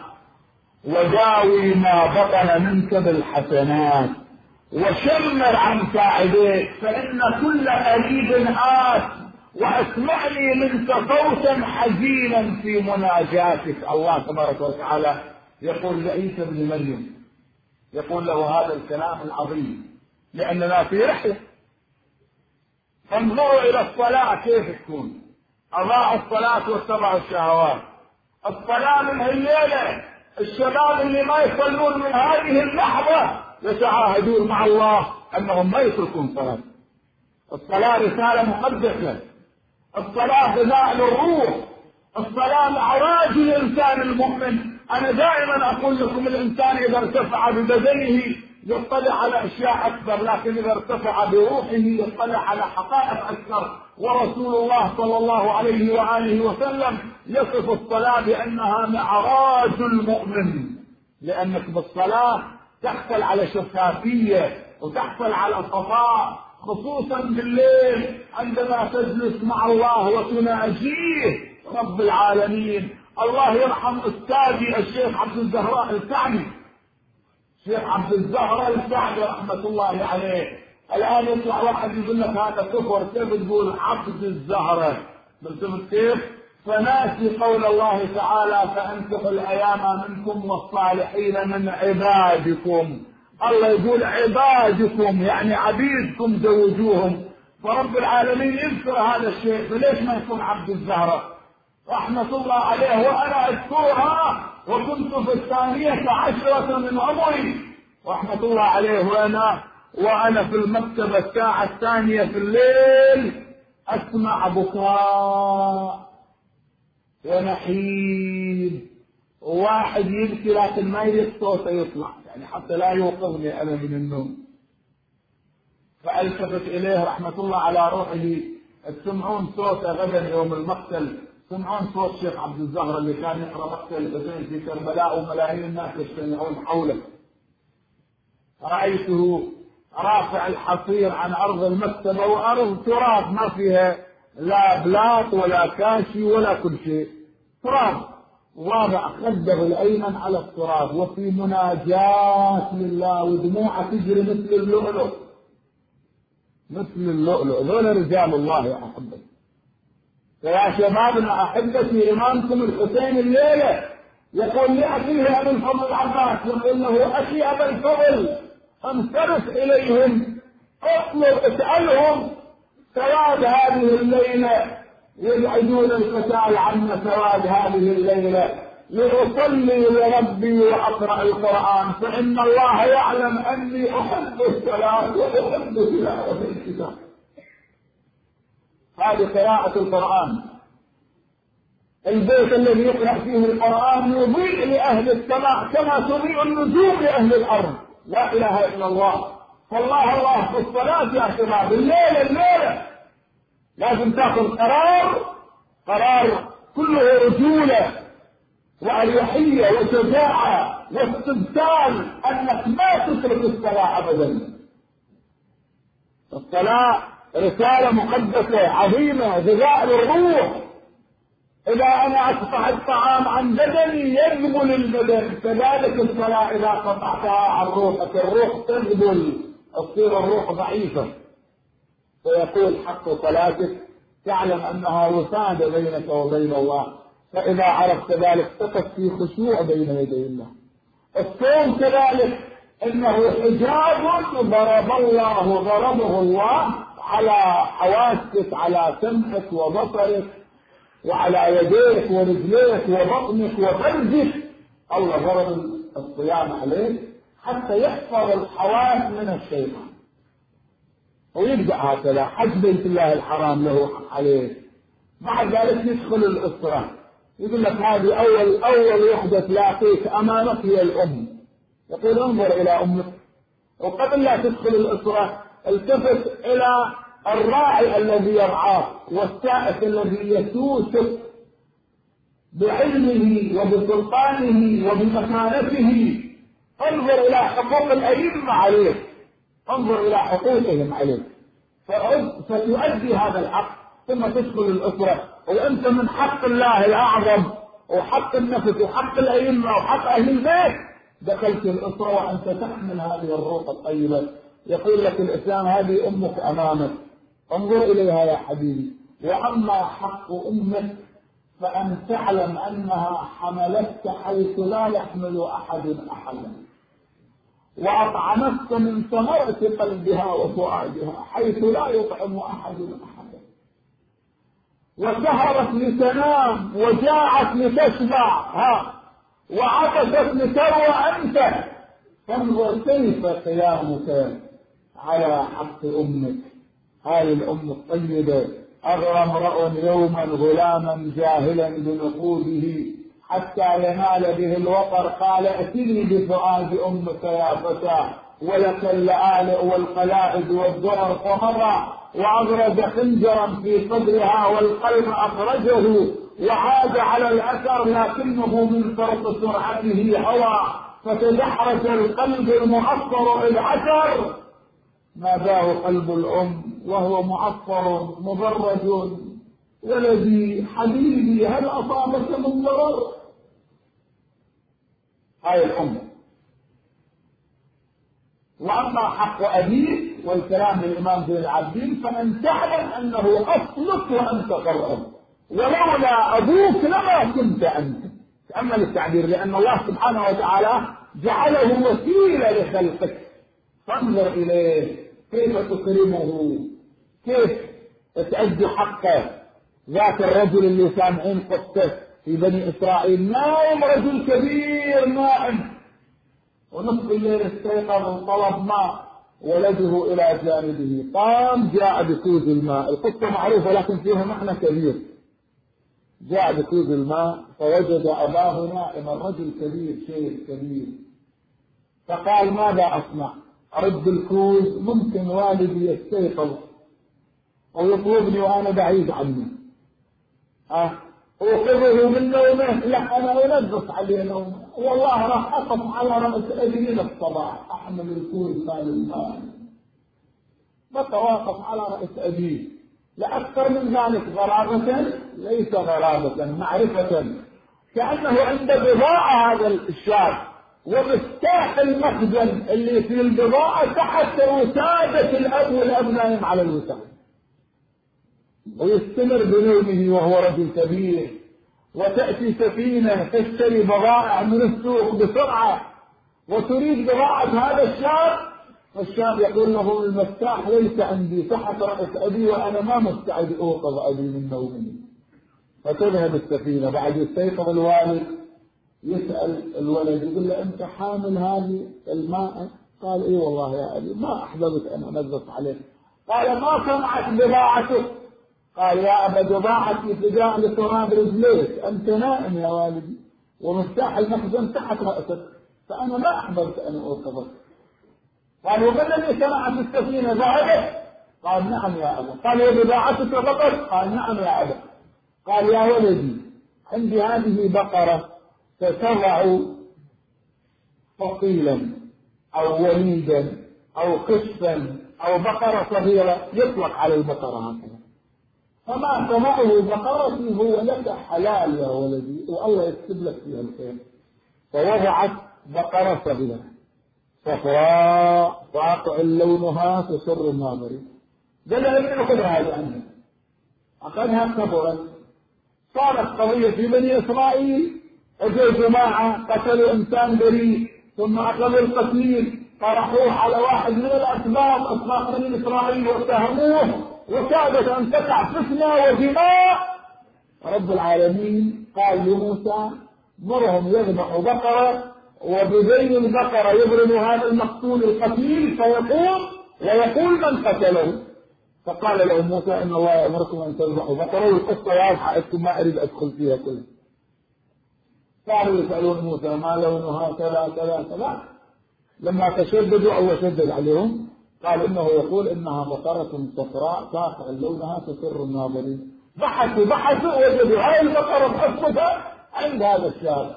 وداوي ما بطن منك بالحسنات، وشمر عن ساعديك، فإن كل قريب آت، واسمعني منك صوتا حزينا في مناجاتك. الله تبارك وتعالى يقول لعيسى بن مريم، يقول له هذا الكلام العظيم لأننا في رحلة. فانظروا إلى الصلاة كيف تكون، أضاعوا الصلاة واتبعوا الشهوات. الصلاة من الليلة، الشباب اللي ما يصلون من هذه اللحظة يتعاهدون مع الله أنهم ما يتركون صلاة. الصلاة رسالة مقدسة، الصلاة غذاء للروح، الصلاة معراج الإنسان المؤمن. أنا دائما أقول لكم الإنسان إذا ارتفع ببدنه يطلع على أشياء أكثر، لكن إذا ارتفع بروحه يطلع على حقائق أكثر. ورسول الله صلى الله عليه وآله وسلم يصف الصلاة بأنها معراج المؤمن، لأنك بالصلاة تحصل على شفافية وتحصل على صفاء، خصوصا بالليل عندما تجلس مع الله وتناجيه رب العالمين. الله يرحم أستاذي الشيخ عبد الزهراء الكعبي، الشيخ عبد الزهراء الكعبي رحمة الله عليه. الآن يطلع واحد يقول لك هذا كفر، كيف تقول عبد الزهراء؟ قلت كيف؟ فناسي قول الله تعالى فأنكحوا الأيام منكم والصالحين من عبادكم. الله يقول عبادكم يعني عبيدكم زوجوهم، فرب العالمين يذكر هذا الشيء، فليش ما يكون عبد الزهراء رحمة الله عليه؟ وأنا أذكرها وكنت في 12 من عمري رحمة الله عليه، وأنا في المكتبة الساعة 2 في الليل أسمع بكاء ونحيب، واحد يبكي لكن ما يريد صوته يطلع، يعني حتى لا يوقظني أنا من النوم. فالتفت إليه رحمة الله على روحه، تسمعون صوته غدا يوم المقتل، سمعون صوت الشيخ عبد الزهراء اللي كان يقرأ مقتل الحسين في كربلاء وملايين الناس يجتمعون حوله. رأيته رافع الحصير عن أرض المكتبة، وأرض تراب ما فيها لا بلاط ولا كاشي ولا كل شيء، تراب، واضع خده الأيمن على التراب وفي مناجاة لله، ودموعه تجري مثل اللؤلؤ، مثل اللؤلؤ. ذول رجال الله يا أحبتي. فيا شبابنا أحبتي، إمامكم الحسين الليلة يقول لأخيه أبي الفضل العباس، يقول له أخي أبا الفضل انصرف إليهم، اطلب اسألهم سواد هذه الليلة، يبعدون القتال عنا سواد هذه الليلة، لأصلي لربي وأقرأ القرآن، فإن الله يعلم أني أحب الصلاة وأحب تلاوة الكتاب. هذه قراءة القرآن، البيت الذي يقرأ فيه القرآن يضيء لأهل السماء كما تضيء النجوم لأهل الأرض. لا إله إلا الله. فالله الله في الصلاة يا شباب، الليلة لازم تأخذ قرار كله رجولة وأريحية وشجاعة واستبدال، أنك ما تترك الصلاة أبدا. الصلاة رسالة مقدسة عظيمة، غذاء للروح. إذا أنا أقطع الطعام عن بدني يذبل البدن، كذلك الصلاة إذا قطعتها عن روحك الروح تذبل، تصير الروح ضعيفة. فيقول حق صلاتك تعلم أنها وسادة بينك وبين الله، فإذا عرفت ذلك تقف في خشوع بين يدي الله. الصوم كذلك إنه حجاب ضربه الله على حواسك، على سمعك وبصرك وعلى يديك ورجليك وبطنك وفرجك. الله ضرب الصيام عليك حتى يحفظ الحواس من الشيطان. ويبدأ هكذا حج بيت الله الحرام له حق عليك. بعد ذلك يدخل الأسرة، يقول لك هذه أول وحدة تلاقيك أمامك هي الأم، يقول انظر إلى أمك. وقبل لا تدخل الأسرة التفت إلى الراعي الذي يرعاك والسائق الذي يسوسك بعلمه وبسلطانه وبمكانته. انظر إلى حقوق الأئمة عليك، انظر إلى حقوقهم عليك، فتؤدي هذا الحق ثم تدخل الأسرة. وأنت من حق الله الأعظم وحق النفس وحق الأئمة وحق أهل البيت دخلت الأسرة وأنت تحمل هذه الروح الطيبة. يقول لك الإسلام هذه أمك أمامك، انظر إليها يا حبيبي. وأما حق أمك فأن تعلم أنها حملتك حيث لا يحمل أحد أحدا، وأطعمتك من ثمرة قلبها وفؤادها حيث لا يطعم أحد أحدا، وسهرت لتنام وجاعت لتشبع وعطشت لتروى أنت. فانظر كيف قيامك على حق أمك. هذه الأم الطيبة أغرى امرأ يوما غلاما جاهلا بنقوده حتى ينال به الوطر، قال ائتني بفؤاد أمك يا فتى ولك اللآلئ والقلائد والدرر، فمضى وأغرز خنجرا في صدرها والقلب أخرجه وعاد على الأثر، لكنه من فرط سرعته هوى فتدحرج القلب المعصر إذ عثر. ناداه قلب الأم وهو معصر مبرد، ولدي حبيبي هل أصابك من ضرر؟ هاي الأم. وأما حق أبيك والكلام للإمام زين العابدين فأن تعلم أنه أصلك وأنت فرعه، ولولا أبوك لما كنت أنت. تأمل التعبير، لأن الله سبحانه وتعالى جعله وسيلة لخلقك. فانظر إليه كيف تكرمه، كيف تأدي حقه. ذاك الرجل اللي سامعين قصته في بني إسرائيل، نائم رجل كبير نائم، ونصف الليل استيقظ وطلب ماء، ولده إلى جانبه، قام جاء بكوز الماء. القصة معروفة لكن فيها معنى كبير. جاء بكوز الماء فوجد أباه نائما، رجل كبير شيخ كبير، فقال ماذا أصنع؟ أرد الكوز، ممكن والدي يستيقظ ويطلبني وأنا بعيد عنه، أوقظه من نومه؟ لا، أنا أنزف عليه نومه، والله راح أقف على رأس أبي إلى الصباح أحمل الكوز مال الماء، بتواقف على رأس أبيه. لأكثر من ذلك غرابة، ليس غرابة، معرفة، كأنه عند بضاعة هذا الشاب، ومفتاح المخزن اللي في البضاعة تحت وسادة الأب، والأب نايم على الوسادة، ويستمر بنومه وهو رجل كبير. وتأتي سفينة تشتري بضائع من السوق بسرعة وتريد بضاعة هذا الشاب، فالشاب يقول له المفتاح ليس عندي، تحت رأس أبي وأنا ما مستعد أوقظ أبي من نومه. فتذهب السفينة. بعد يستيقظ الوالد يسأل الولد، يقول له أنت حامل هذه الماء؟ قال إيه والله يا أبي، ما أحببت أن أنظف عليك. قال ما سمعت بضاعتك؟ قال يا أبا بضاعتي فداء لتراب رجليك، أنت نائم يا والدي ومفتاح المخزن تحت رأسك، فأنا ما أحببت أن أوقظك. قال ومن الذي صنع في السفينة؟ ذهبت؟ قال نعم يا أبا. قال وبضاعتك فقط؟ قال نعم يا أبا. قال يا ولدي عندي هذه بقرة ستضع فصيلا أو وليدا أو قشفا أو بقرة صغيرة يطلق على البقرة هكذا. فما سمعه بقرتي هو لك حلال يا ولدي والله يكتب لك فيها الخير. فوضعت بقرة صغيرة صفراء فاقع لونها تسر الناظرين. قال ابن خذها هذه عنها. أخذها كبرا. صارت قضية في بني إسرائيل، أجوا جماعة قتلوا إنسان بريء ثم أخذوا القتيل طرحوه على واحد من أسباط بني إسرائيل واتهموه وكادت أن تقع فتنة ودماء. رب العالمين قال لموسى مرهم يذبحوا بقرة وبدين البقرة يضرب هذا المقتول القتيل فيقوم ويقول من قتله. فقال له موسى إن الله يأمركم أن تذبحوا بقرة والقصة واضحة ما أريد أدخل فيها كلها. قالوا يسألون موسى ما لونها كذا كذا كذا. لما تشددوا أو شدد عليهم قال إنه يقول إنها بقرة صفراء فاقع لونها تسر الناظرين. بحثوا وجدوا هاي البقرة بحثها عند هذا الشارع.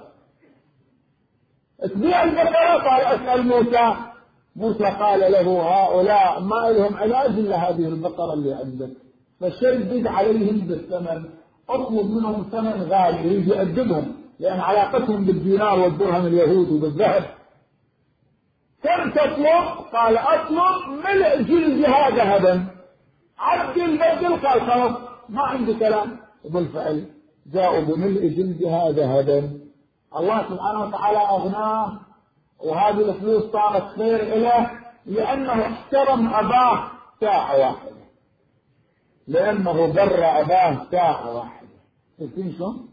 تبيع البقرة؟ قال أسأل موسى. موسى قال له هؤلاء ما لهم علاج إلا هذه البقرة اللي عندك، فشدد عليهم بالثمن، اطلب منهم ثمن غالي يجي يؤدبهم لأن علاقتهم بالدينار والدرهم اليهود وبالذهب. كم تطلب؟ قال أطلب ملء جلدها ذهبا. عدل بدل. قال خلاص ما عندي كلام. وبالفعل جاءوا بملء جلدها ذهبا. الله سبحانه وتعالى أغناه وهذه الفلوس صارت خير إله لأنه احترم أباه ساعة واحدة، لأنه بر أباه ساعة واحدة. شايفين شلون؟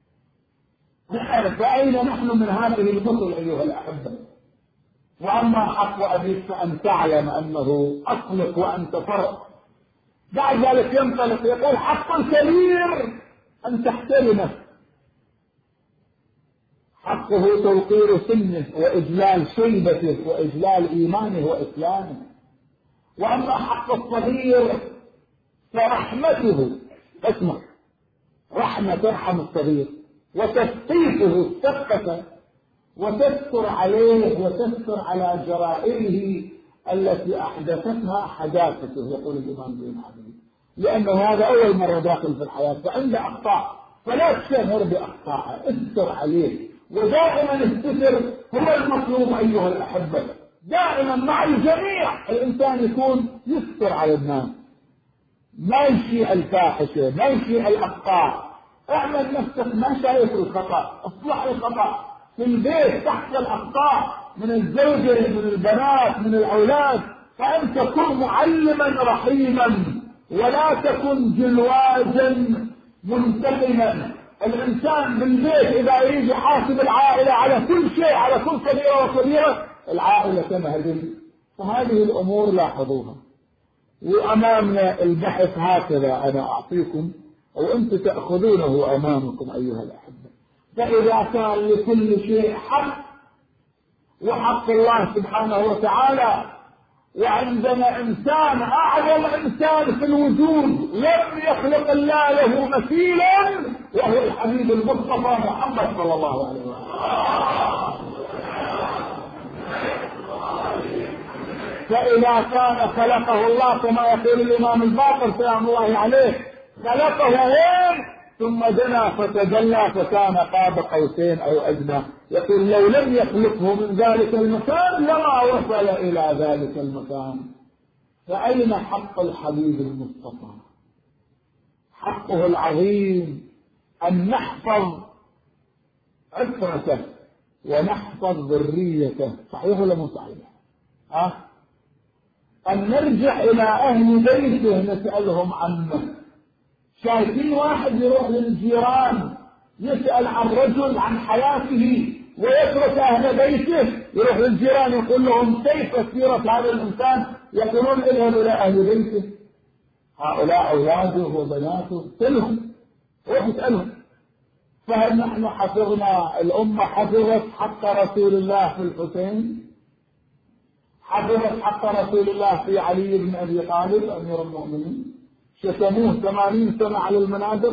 فأين نحن من هذه البطل أيها الأحبة؟ وأما حق أبيك فأن تعلم أنه أصلك وأنت فرق. بعد ذلك ينطلق يقول حق كبير أن تحترمه، حقه توقير سنه وإجلال شيبته وإجلال إيمانه وإسلامه. وأما حق الصغير فرحمته، اسمع، رحمة ترحم الصغير وتثقيفه الثقة وتستر عليه وتستر على جرائمه التي أحدثتها حداثته. يقول الإمام ابن حزم لأنه هذا أول مرة داخل في الحياة فعنده أخطاء فلا تشهر بأخطائه، استر عليه. ودائما الستر هو المطلوب أيها الأحبة، دائما مع الجميع الإنسان يكون يستر على الناس، ما يشيع الفاحشة ما يشيع الأخطاء. اعمل نفسك ما شايف الخطأ، اصلح الخطأ في البيت، تحت الأخطاء من الزوجة من البنات من الأولاد، فأنت كن معلما رحيما ولا تكن جلواجا منتقما. الإنسان بالبيت إذا يريد يحاسب العائلة على كل شيء على كل صغيرة وكبيرة العائلة تنهدم. فهذه الأمور لاحظوها. وأمامنا البحث هكذا أنا أعطيكم وأنتم تأخذونه أمامكم أيها الأحبة. فإذا كان لكل شيء حق وحق الله سبحانه وتعالى، وعندنا إنسان أعظم إنسان في الوجود لم يخلق الله له مثيلا وهو الحبيب المصطفى محمد صلى الله عليه وسلم. فإذا كان خلقه الله كما يقول الإمام الباقر سلام الله عليه خلقه وين ثم دنا فتدلى فكان قاب قوسين أو أدنى. يقول لو لم يخلقه من ذلك المكان لما وصل إلى ذلك المكان. فأين حق الحبيب المصطفى؟ حقه العظيم أن نحفظ عترته ونحفظ ذريته. صحيح ولا مو صحيح؟ أن نرجع إلى أهل بيته نسألهم عنه. شايفين واحد يروح للجيران يسأل عن رجل عن حياته ويترك أهل بيته، يروح للجيران يقول لهم كيف سيرة هذا الإنسان؟ يقولون اذهبوا إلى أهل بيته، هؤلاء أولاده وبناته سلهم روح اسألهم. فهل نحن حفظنا؟ الأمة حفظت حق رسول الله في الحسين، حفظت حق رسول الله في علي بن أبي طالب أمير المؤمنين، شتموه 80 سنة على المنابر.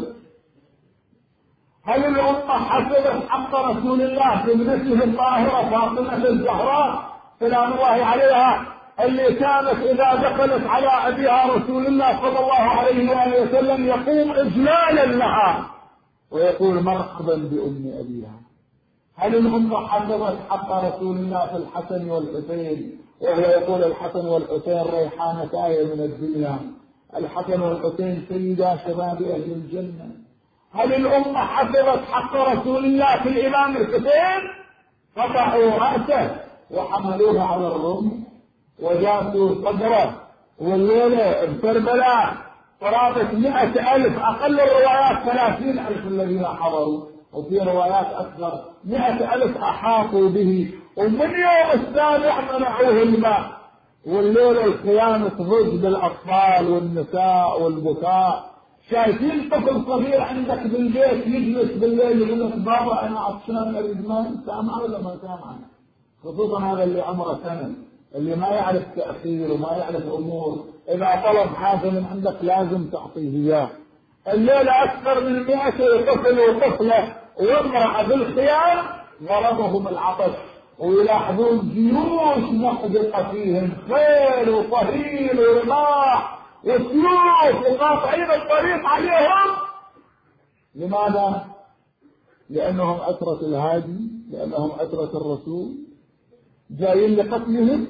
هل الأمة حفظت حق رسول الله في ابنته الطاهرة فاطمة الزهراء سلام الله عليها اللي كانت إذا دخلت على أبيها رسول الله صلى الله عليه وآله وسلم يقوم إجلالا لها ويقول مرحبا بأم أبيها. هل الأمة حفظت حق رسول الله في الحسن والحسين، وهو يقول الحسن والحسين ريحانتاي من الدنيا، الحسن والحسين سيدا شباب أهل الجنة؟ هل الأمة حفظت حق رسول الله في الإمام الحسين؟ قطعوا رأسه وحملوه على الرمح وجاسوا صدره، والليلة بكربلاء قرابة 100,000، أقل الروايات 30,000 الذين حضروا، وفي روايات أكثر 100,000 أحاطوا به، ومن يوم السابع منعوه الماء، والليلة القيامة تضج بالأطفال والنساء والبكاء. شايفين طفل صغير عندك بالبيت يجلس بالليل يقول لك بابا أنا عطشان أريد ماء، سامعه ولا ما سامعه؟ خصوصا هذا اللي عمره سنة، اللي ما يعرف تأخير وما يعرف أمور، إذا طلب حاجة من عندك لازم تعطيه إياه. الليلة أكثر من 100 طفل وطفلة وامرأة بالخيام ضربهم العطش، ويلاحظون جيوش محدقة فيهم، خيل وطهيل ورماح وسيوف وقاطعين الطريق عليهم. لماذا؟ لأنهم أسرة الهادي، لأنهم أسرة الرسول، جايين لقتلهم.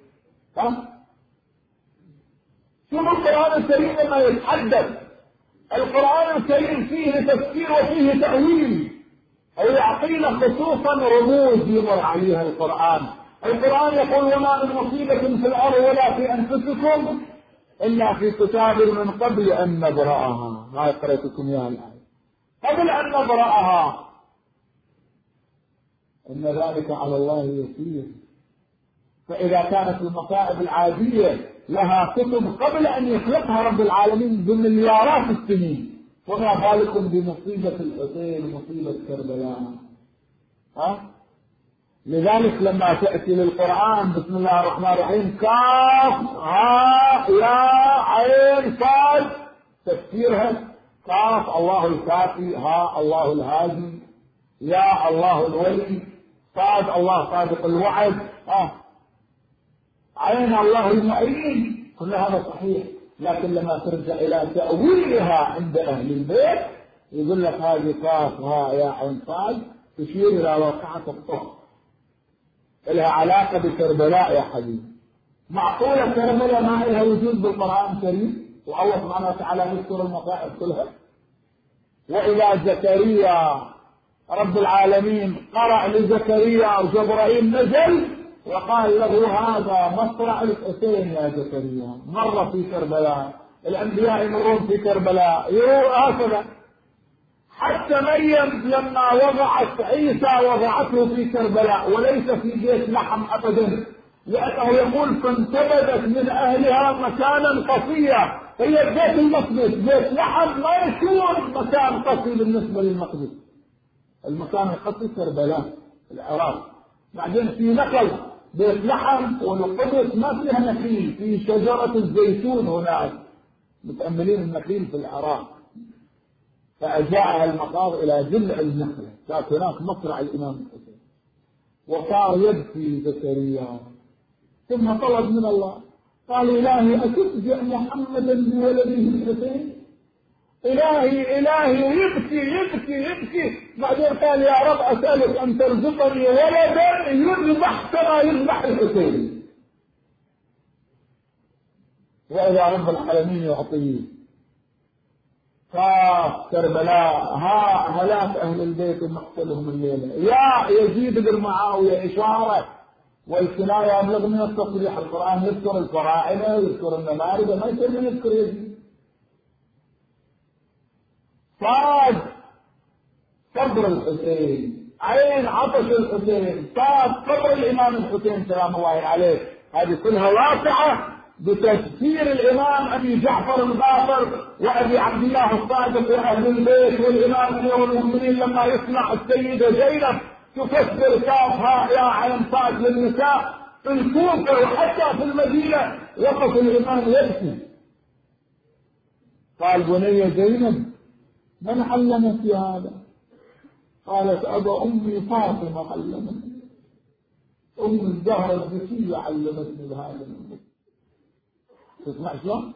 شوف القرآن الكريم لما يتحدث، القرآن الكريم فيه تفسير وفيه تأويل، أو يعطينا خصوصا رموز يمر عليها القرآن. القرآن يقول وما من مصيبة في الأرض ولا في أنفسكم إلا في كتاب من قبل أن نبرأها. ما قرأتكم يا الآية قبل أن نبرأها، إن ذلك على الله يسير. فإذا كانت المصائب العادية لها كتب قبل أن يخلقها رب العالمين بمليارات السنين، وما بالكم بمصيبة الحسين ومصيبة كربلاء؟ لذلك لما تأتي للقرآن بسم الله الرحمن الرحيم كاف ها يا عين صاد، تفسيرها كاف الله الكافي، ها الله الهادي، يا الله الولي، صاد الله صادق الوعد، عين الله المعين. كل هذا صحيح، لكن لما ترجع إلى تأويلها عند أهل البيت يقول لك هذه كاف ها يا عين صاد تشير إلى واقعة الطهر، لها علاقة بكربلاء يا حبيبي. معقولة كربلاء ما لها وجود بالقرآن الكريم والله سبحانه وتعالى يذكر المصائب كلها؟ وإذا زكريا رب العالمين قرأ لزكريا وجبرائيل نزل وقال له هذا مصرع الحسين يا زكريا، مر في كربلاء، الأنبياء يمرون في كربلاء هكذا. حتى مريم لما وضعت عيسى وضعته في كربلاء وليس في بيت لحم أبدا، لأنه يقول فانتبذت من أهلها مكانا قصيا. هي بيت المقدس بيت لحم ما يكون مكان قصي بالنسبة للمقدس، المكان القصي كربلاء العراق. بعدين في نقل بيت لحم والقدس ما فيها نخيل، في شجرة الزيتون هناك، متأملين النخيل في العراق، فأجاءها المطار إلى جذع النخلة، كانت هناك مصرع الإمام الحسين، وصار يبكي زكريا، ثم طلب من الله قال إلهي أتفجع محمدا بولده الحسين؟ إلهي يبكي. بعدين قال يا رب أسألك أن ترزقني ولدا يذبح كما يذبح الحسين. وإذا رب العالمين يعطيه. كربلاء ها هلاك أهل البيت ومقتلهم الليلة. يا يزيد بن معاوية إشارة، والكناية أبلغ من التصريح. القرآن يذكر الفراعنة يذكر الممالك، ما يصير من يذكر يزيد. صاد قبر الحسين، عين عطش الحسين، صاد قبر الإمام الحسين سلام الله عليه. هذه كلها واقعة بتفسير الإمام أبي جعفر الباقر وأبي عبد الله الصادق وأهل البيت والإمام أمير المؤمنين لما يسمع السيدة زينب تفسر كافها يا عين صاد للنساء في الكوفة وحتى في المدينة، وقف الإمام يبكي قال بني زينب من علمك هذا؟ قالت أبا أمي فاطمة علمني. أم الزهرة الذكية علمتني بهذا الموضوع. تسمع شلون؟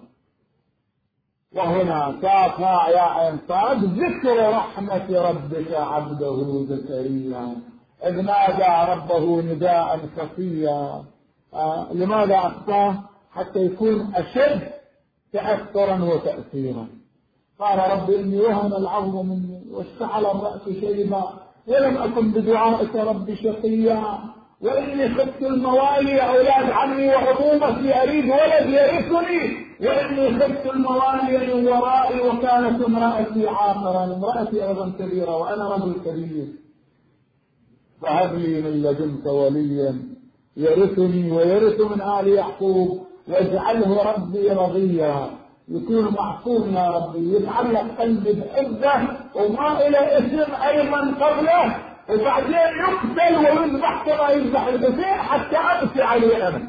وهنا كاف هاء يا عين صاد ذكر رحمة ربك عبده زكريا إذ نادى ربه نداء خفيا. لماذا أخفاه؟ حتى يكون أشد تأثرا وتأثيرا. قال رب إني وهن العظم مني واشتعل الرأس شيبا ولم أكن بدعائك رب شقيا وإني خفت الموالي أولاد عمي وعمومتي أريد ولد يرثني وإني خفت الموالي من ورائي وكانت امرأتي عاقرا. امرأتي أيضا كبيرة وأنا رجل كبير فهب لي من لدنك وليا يرثني ويرث من آل يعقوب واجعله ربي رضيا. يكون معصوم يا ربي يتعلق قلبي بحبه وما إلى اسم أيضا قبله وبعدين يقتل ويذبح كما يذبح الحسين حتى أبكي عليه أنا.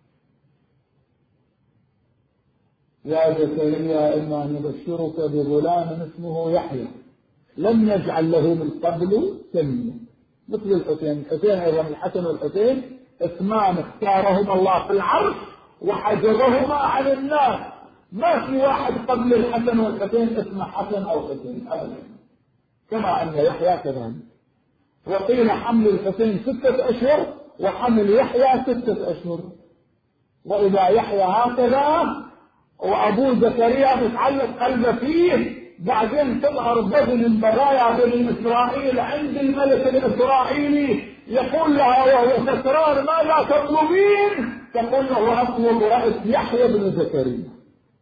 يا زكريا إنا نبشرك بغلام اسمه يحيى لم نجعل له من قبل سميا. مثل الحسين. الحسين أيضا الحسن والحسين اسمان اختارهما الله في العرش وحجبهما عن الناس. ما في واحد قبل الحسن والحسين اسمه حسن أو حسين أبدا. كما أن يحيى كذلك. وقيل حمل الحسين 6 أشهر وحمل يحيى 6 أشهر. وإذا يحيى هكذا وأبوه زكريا متعلق قلبه فيه بعدين تظهر بدن البرايا بني إسرائيل عند الملك الإسرائيلي يقول لها وهو سكران ماذا تطلبين؟ تقول له أطلب رأس يحيى بن زكريا.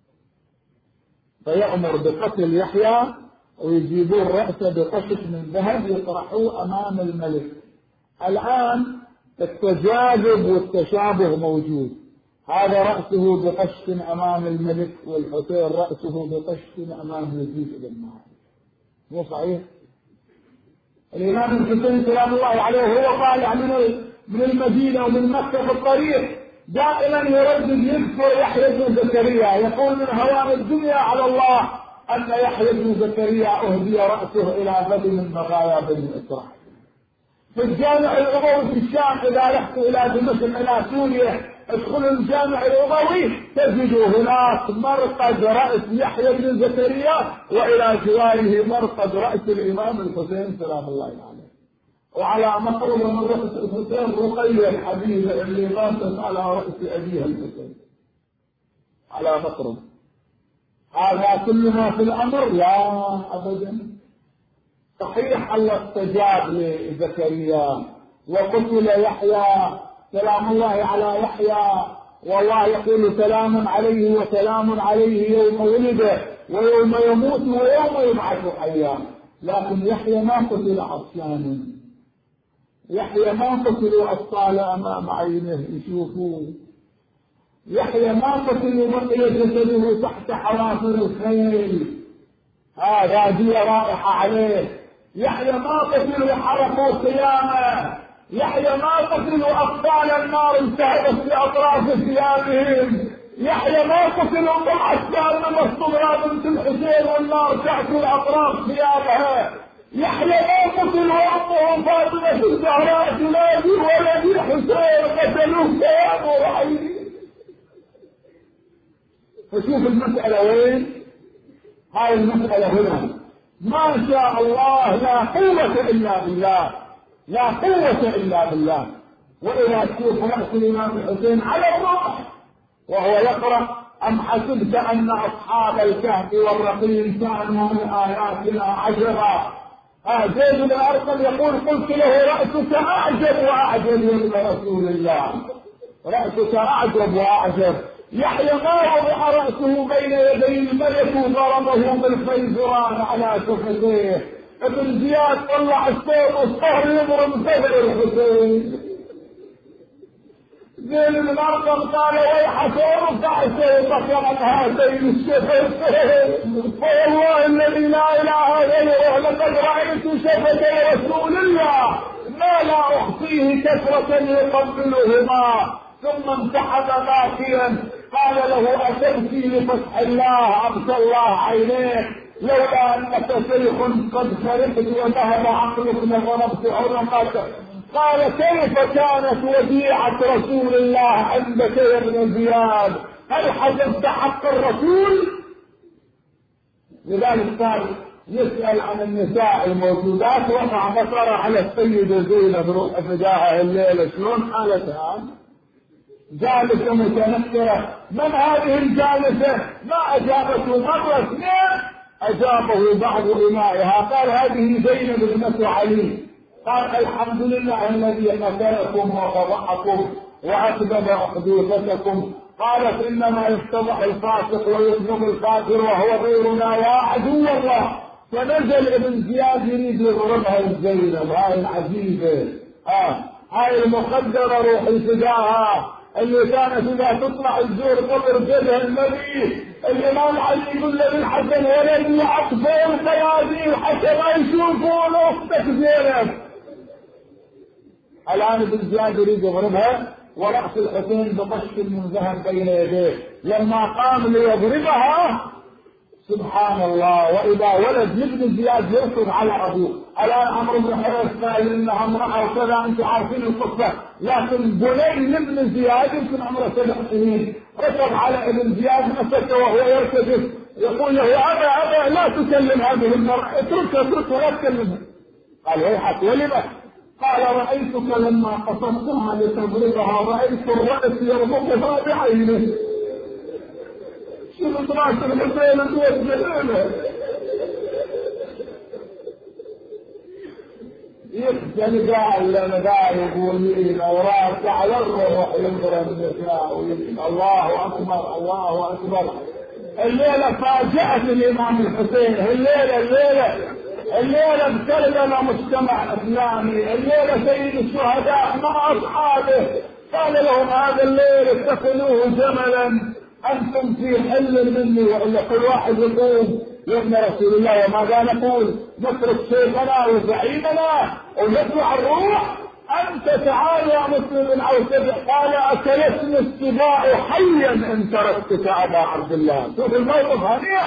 فيأمر بقتل يحيى ويجيبون رأسه بقشش من ذهب يطرحوه أمام الملك. الآن التجاذب والتشابه موجود. هذا رأسه بقشش أمام الملك والحسين رأسه بقشش أمام يزيد بن معاوية. مو صحيح؟ الإمام الحسين سلام الله عليه هو طالع من المدينة ومن مكة في الطريق دائما يردد يذكر يحيى بن زكريا يقول من هوان الدنيا على الله أن يحيى بن زكريا أهدي رأسه إلى بدء من بقايا بني إسرائيل. في الجامع الأموي في الشام إذا رحت إلى دمشق إلى سوريا ادخلوا الجامع الأموي تجدوا هناك مرقد رأس يحيى بن زكريا وإلى جواره مرقد رأس الإمام الحسين سلام الله عليه. وعلى مقرب من رأس الحسين رقية الحبيبة اللي ماتت على رأس أبيها الحسين على مقرب. هذا كل ما في الأمر؟ لا أبدا. صحيح الله استجاب لزكريا وقتل يحيى سلام الله على يحيى والله يقول سلام عليه وسلام عليه يوم ولد ويوم يموت ويوم يبعث حيا. لكن يحيى ما قتل عصيانا. يحيى ما قتلوا أطفال أمام عينه يشوفوه. يحيى ما قتلوا بقي جسده تحت حوافر الخيل. هذا دي رائحة عليه. يحيى ما قتلوا حرقوا خيامه. يحيى ما قتلوا أطفال النار انتهبت في أطراف ثيابهم. يحيى ما قتلوا بالعسكر من الصغرى بنت الحسين والنار تأكل أطراف ثيابها. يحيى ما قتلوا أمهم فاطمة الزهراء تنادي ولد الحسين قتلوه ثيابه وعينيه. فشوف المسألة وين؟ هاي المسألة هنا. ما شاء الله لا قوة إلا بالله. لا قوة إلا بالله. وإذا تشوف رأس الإمام الحسين على الروح وهو يقرأ أم حسبت أن أصحاب الكهف والرقيم كانوا من آياتنا عجبا. زيد بن أرقم يقول قلت له رأسك أعجب وأعجب يا رسول الله. رأسك أعجب وأعجب. يحيى ما وضع رأسه بين يدي الملك وضربه بالخيزران على شفتيه. ابن زياد طلع السيف والصهر يضرب صدر الحسين. زين بن أرقم قال ويحك ارفع سيفك عن هاتين الشفتين فوالله الذي لا اله غيره لقد رايت شفتي رسول الله ما لا احصيه كثرة يقبلهما. ثم انسحب باكيا قال له اتبكي لفتح الله امسى الله عينيك لولا انك شيخ قد فرحت وذهب عقلك لضربت حرمتك قال كيف كانت وديعة رسول الله عندك يا ابن زياد؟ هل حسبت حق الرسول؟ لذلك صار يسأل عن النساء الموجودات، وقع بصره على السيدة زينب روح فداها الليلة، شلون حالتها؟ جالسة متنكرة. من هذه الجالسة؟ ما أجابته مرة اثنين، أجابه بعض إمائها، قال هذه زينب ابنة علي. قال الحمد لله الذي قتلكم وفضحكم وأكذب حدوثتكم. قالت إنما يفتضح الفاسق ويذنب الكافر وهو غيرنا يا عدو الله. فنزل ابن زياد يريد يضربها زينب، هاي العزيزة، هاي المقدرة روح فداها، اللي كانت إذا تطلع الزور قبر جده النبي الإمام علي يقول له للحسن ولد يعطفون القياديل حتى ما يشوفون أختك زينب. الآن ابن زياد يريد يضربها، ورأس الحسين بطش من ذهب بين يديه. لما قام ليضربها سبحان الله، وإذا ولد لابن زياد يركض على أبوه. الآن عمرو بن حريث قال إنها امرأة وكذا، أنتم عارفين القصة، لكن بني لابن زياد يمكن عمره 7 سنين ركض على ابن زياد، مسكه وهو يركض يقول له أبا لا تكلم هذه المرأة، اتركها لا تكلمها. قال ويحك ولما؟ قال رأيتك لما قصدتها لتضربها رأيت الرأس يربطها بعينه. شوف راس الحسين الوجه له يخجل، قال يقول لي لو راس على الروح يضرب النساء ويقول الله اكبر الله اكبر. الليله فاجأت الامام الحسين، الليله ابتلنا مجتمع اسلامي، الليله سيد الشهداء مع اصحابه قال لهم هذا الليل اتخذوه جملا أنتم في حل مني، وإلا كل واحد يقول يا ابن رسول الله وماذا نقول؟ نترك شيخنا وزعيمنا ونطلع الروح؟ أنت تعال يا مسلم أو تبع. قال أكلتني السباع حيا إن تركتك أبا عبد الله. شوف الموقف، هنيئا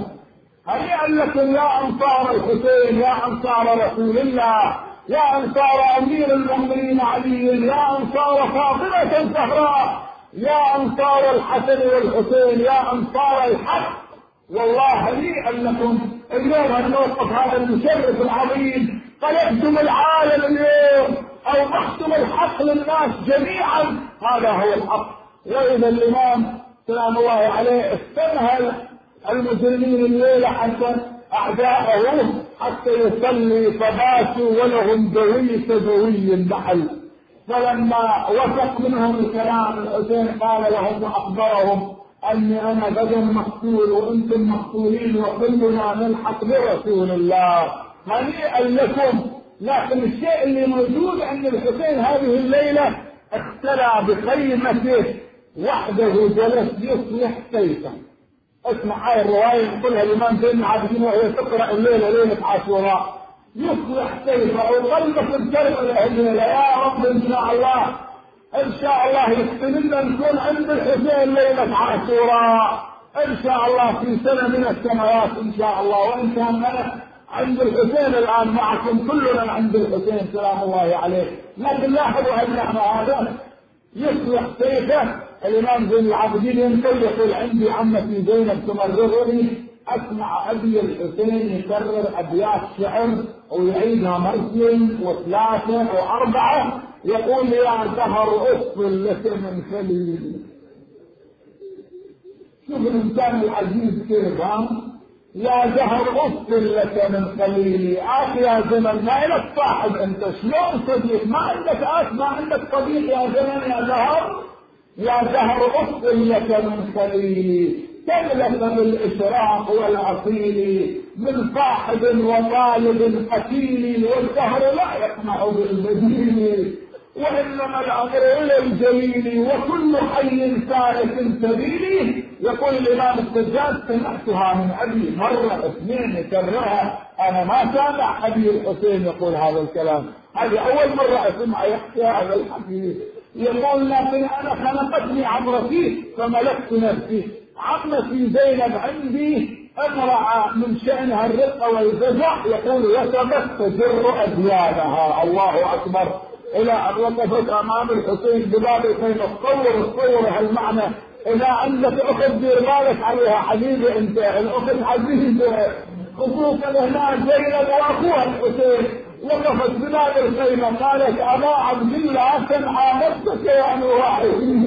لكم يا أنصار الحسين، يا أنصار رسول الله، يا أنصار أمير المؤمنين علي، يا أنصار فاطمة الزهراء، يا أنصار الحسن والحسين، يا أنصار الحق. والله هنيئا لكم اليوم الموقف هذا المشرف العظيم، قلبتم العالم اليوم، أوضحتم الحق للناس جميعا، هذا هو الحق. وإذا الإمام سلام الله عليه استنهل المجرمين الليلة حتى أعداءه حتى يصلي فباتوا ولهم دوي النحل. فلما وثق منهم الكلام الحسين قال لهم وأخبرهم أني أنا غدا مقتول وأنتم مقتولين وكلنا نلحق برسول الله، هنيئا لكم. لكن الشيء اللي موجود عند الحسين هذه الليلة اختلع بخيمته وحده، جلس يصلح سيفا. اسمع هاي الرواية يقولها الإمام زين العابدين وهي تقرأ الليلة ليلة عاشوراء، يصلح سيفه ويطلق الكلمة الليلة يا رب إن شاء الله يحتملنا نكون عند الحسين ليلة عاشوراء إن شاء الله في سنة من السنوات إن شاء الله. وإن كان أنا عند الحسين الآن معكم كلنا عند الحسين سلام الله عليه. لكن لاحظوا المعنى هذا، يصلح سيفه. الإمام زين العابدين يقول عندي عمتي زينب تمررني أسمع أبي الحسين يكرر أبيات شعر ويعيدها مرتين وثلاثة وأربعة، يقول يا دهر أصل لك من خليل. شوف الإنسان العزيز كيف، يا دهر أصل لك من خليلي. أخي يا زمن ما لك صاحب أنت، شلون صديق؟ ما عندك صديق يا زمن يا دهر. يا دهر أصل لك من خليلي، تغلب بالإشراق والأصيل، من صاحب وطالب قتيل، والدهر لا يسمع بالبديل، وإنما الأمر إلى الجليل، وكل حي سالك سبيلي. يقول الإمام السجاد سمعتها من أبي مرة اثنين يكررها، أنا ما سامع أبي الحسين يقول هذا الكلام، هذه أول مرة أسمع يحكي هذا الحديث. يقول لكن أنا خنقتني عبرتي فملكت نفسي. عمتي زينب عندي امرأة من شأنها الرقة والجزع، يقول وثبت تجر أديانها. الله أكبر. إلى أن وقفت أمام الحسين بباب الخيمة. تصور هالمعنى. إذا عندك أخت دير بالك عليها حبيبي أنت، الأخت عزيزة، خصوصا هنا زينب وأخوها الحسين وقفت بباب الخيمة قالت أبا عبد الله سمع نفسك يعني واحد.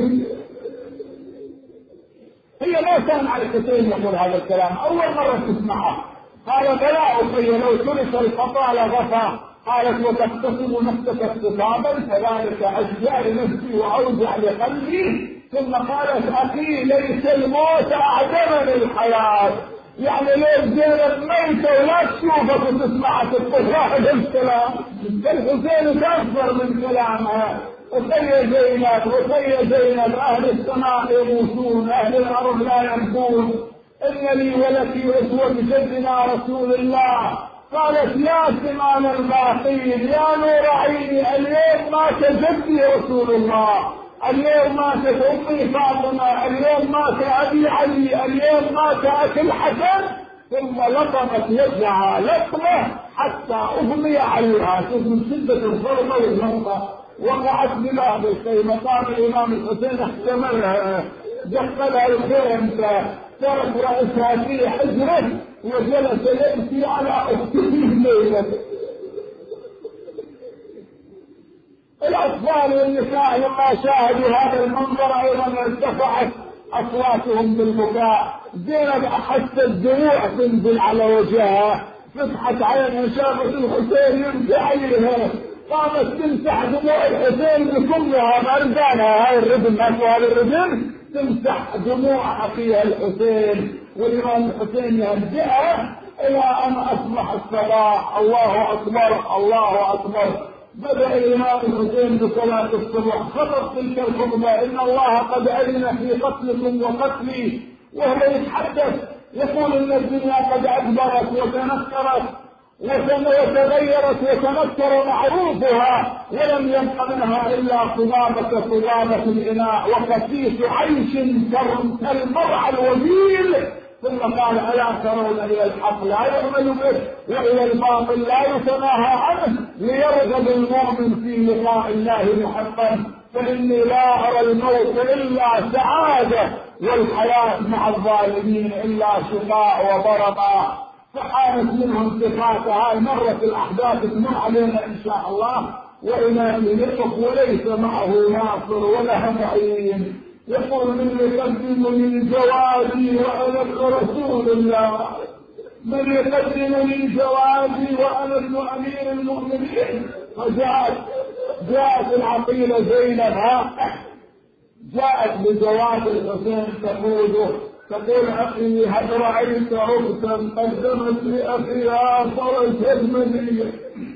هي ما كان على الحسين يقول هذا الكلام، أول مرة تسمعه. قال بلى أخي لو ترك الخطا لغفى. قالت وتقتصد نفسك اقتصابا كذلك أشجع لنفسي وأوجع لقلبي. ثم قالت أخي ليس الموت أعدم من الحياة، يعني ليش زينب ميتة ولا تشوفك وتسمعك تقول هذا الكلام. الحسين تأثر من كلامها. وخي زينب أهل السماء يموتون أهل الأرض لا يموتون، إن لي ولك أسوة جدنا رسول الله. قالت يا سمان الباقين يا نور عيني، اليوم مات جدي رسول الله، اليوم ماتت أمي فاطمة، اليوم مات أبي علي، اليوم مات أخي الحسن. ثم لطمت يدها لطمة حتى أغمي عليها من شدة الضربة واللطمة. وقعت بباب الخيمة. قام الإمام الحسين احتملها دخلها الخيمة ترك رأسها في حجره وجلس يبكي على أخته الليلة. الأطفال والنساء لما شاهدوا هذا المنظر أيضا ارتفعت أصواتهم بالبكاء. زينب أحست الدموع تنزل على وجهها، فتحت عينها شافت الحسين يبكي عليها، قامت تمسح دموع الحسين بكلها بأرجانها. هاي الردم ماكو هذا الردم، تمسح دموع أخيها الحسين. والإمام الحسين يهدئها إلى أن أصبح الصباح. الله أكبر الله أكبر. بدأ الإمام الحسين بصلاة الصبح، خطب تلك الخطبة إن الله قد أذن في قتلكم وقتلي، وهو يتحدث يقول إن الدنيا قد أدبرت وتنكرت وتغيرت وتنكر معروفها، ولم يبق منها إلا صبابة الإناء وكثيف عيش كالمرعى الوبيل. ثم قال ألا ترون إلى الحق لا يعمل به وإلى الباطل لا يتناهى عنه، ليرغب المؤمن في لقاء الله محقا، فإني لا أرى الموت إلا سعادة والحياة مع الظالمين إلا شقاء وضربا. فحانت منهم صفاتها. مرت الأحداث تمر علينا إن شاء الله. وإمام يقف وليس معه ناصر ولا معين. يقول من يقدمني جوادي وأنا ابن رسول الله، من يقدمني جوادي وأنا ابن أمير المؤمنين. فجاءت العقيلة زينب جاءت بجواد الحسين تقول أخي هل رأيت أختا قدمت لأخيها فرجت مني.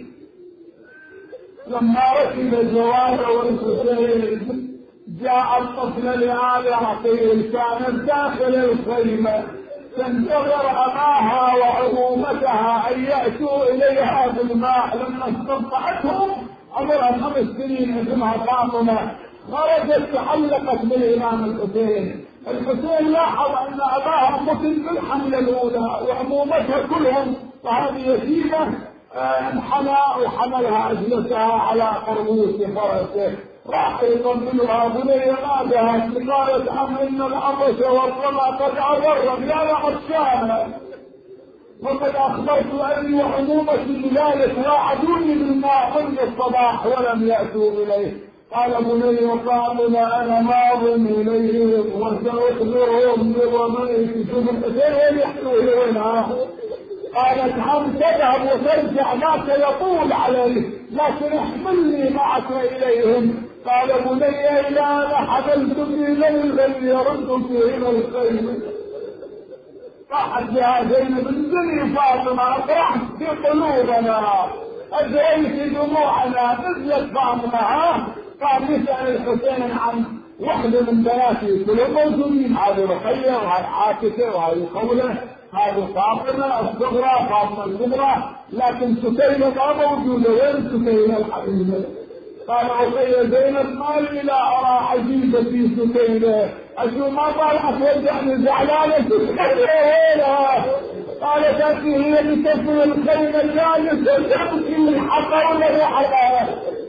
لما ركب جواد والحسين جاء الطفل لآل عقيل، كانت داخل الخيمة تنتظر أباها وعمومتها أن يأتوا إليها بالماء. لما استطاعتهم عمرها 5 سنين اسمها فاطمة، خرجت تحلقت بالإمام الحسين. الحسين لاحظ أن أباها قتل بالحملة الأولى وعمومتها كلهم، وهذه يتيمة انحنى وحملها أجلسها على قرموس فرسه. راح يطمنها بني ما ذهبت، قالت عم إن العطش والظما قد أضرب يا عطشانة، وقد أخبرت أني وعمومتي بذلك واعدوني بالماء منذ الصباح ولم يأتوا إليه. قال بني وقامنا أنا ماض إليهم وسأخبرهم بضميك. شوف الحسين وين يحلوه وينها. قالت عم تذهب وترجع ذاك يطول عليك، لكن احملني معك إليهم. قال بني إلى أنا حملتك ليلا يردك إلى الخير. راحت بها زينب انزلي فاطمة، افرحت في قلوبنا، أجريت دموعنا، نزلت فاطمة. قال يسأل الحسين عن وحدة من بناتي كلهم موجودين، هذه رقية وهذه عاتكة وهذه قولة، هذه فاطمة الصغرى فاطمة الكبرى، لكن سكينة ما موجودة. وين سكينة الحبيبة؟ قال أخي زينب ما لي لا أرى عجيبة في سكينة، أشو ما طالعت وجعني زعلانة سكينة. قالت أخي هي بتكفي الخيمة الجالسة تبكي الحق ولا حقها.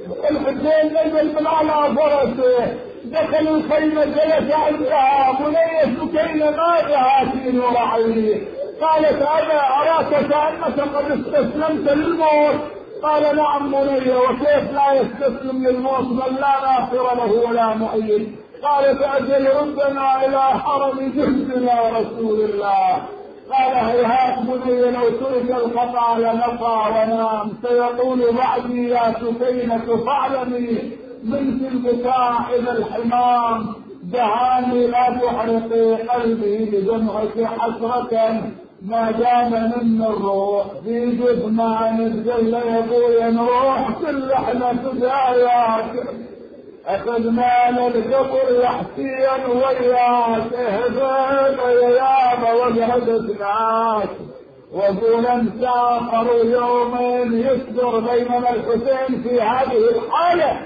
الحسين نزل من على فرسه دخل الخيمة جلس عندها. بنية سكينة ماذا هاتين ورعيه؟ قالت أنا أراك كأنك قد استسلمت للموت. قال نعم بني، وكيف لا يستسلم للموت من لا ناصر له ولا معين؟ قالت أجل ردنا إلى حرم جهد يا رسول الله. قال هيهات بني لو ترك القطع لنقى ونام. سيقول بعدي يا سكينة فاعلمي من في البكاء إذا الحمام دهاني لا تحرقي قلبي بدمعك حسرة ما دام من الروح في جثمان الجل يقول نروح كل احنا فداياك اخذنا للقبر حسين وياك اهدينا يا يابا وجهدتناك وقولا سافروا يومين يصدر بيننا الحسين في هذه الحالة.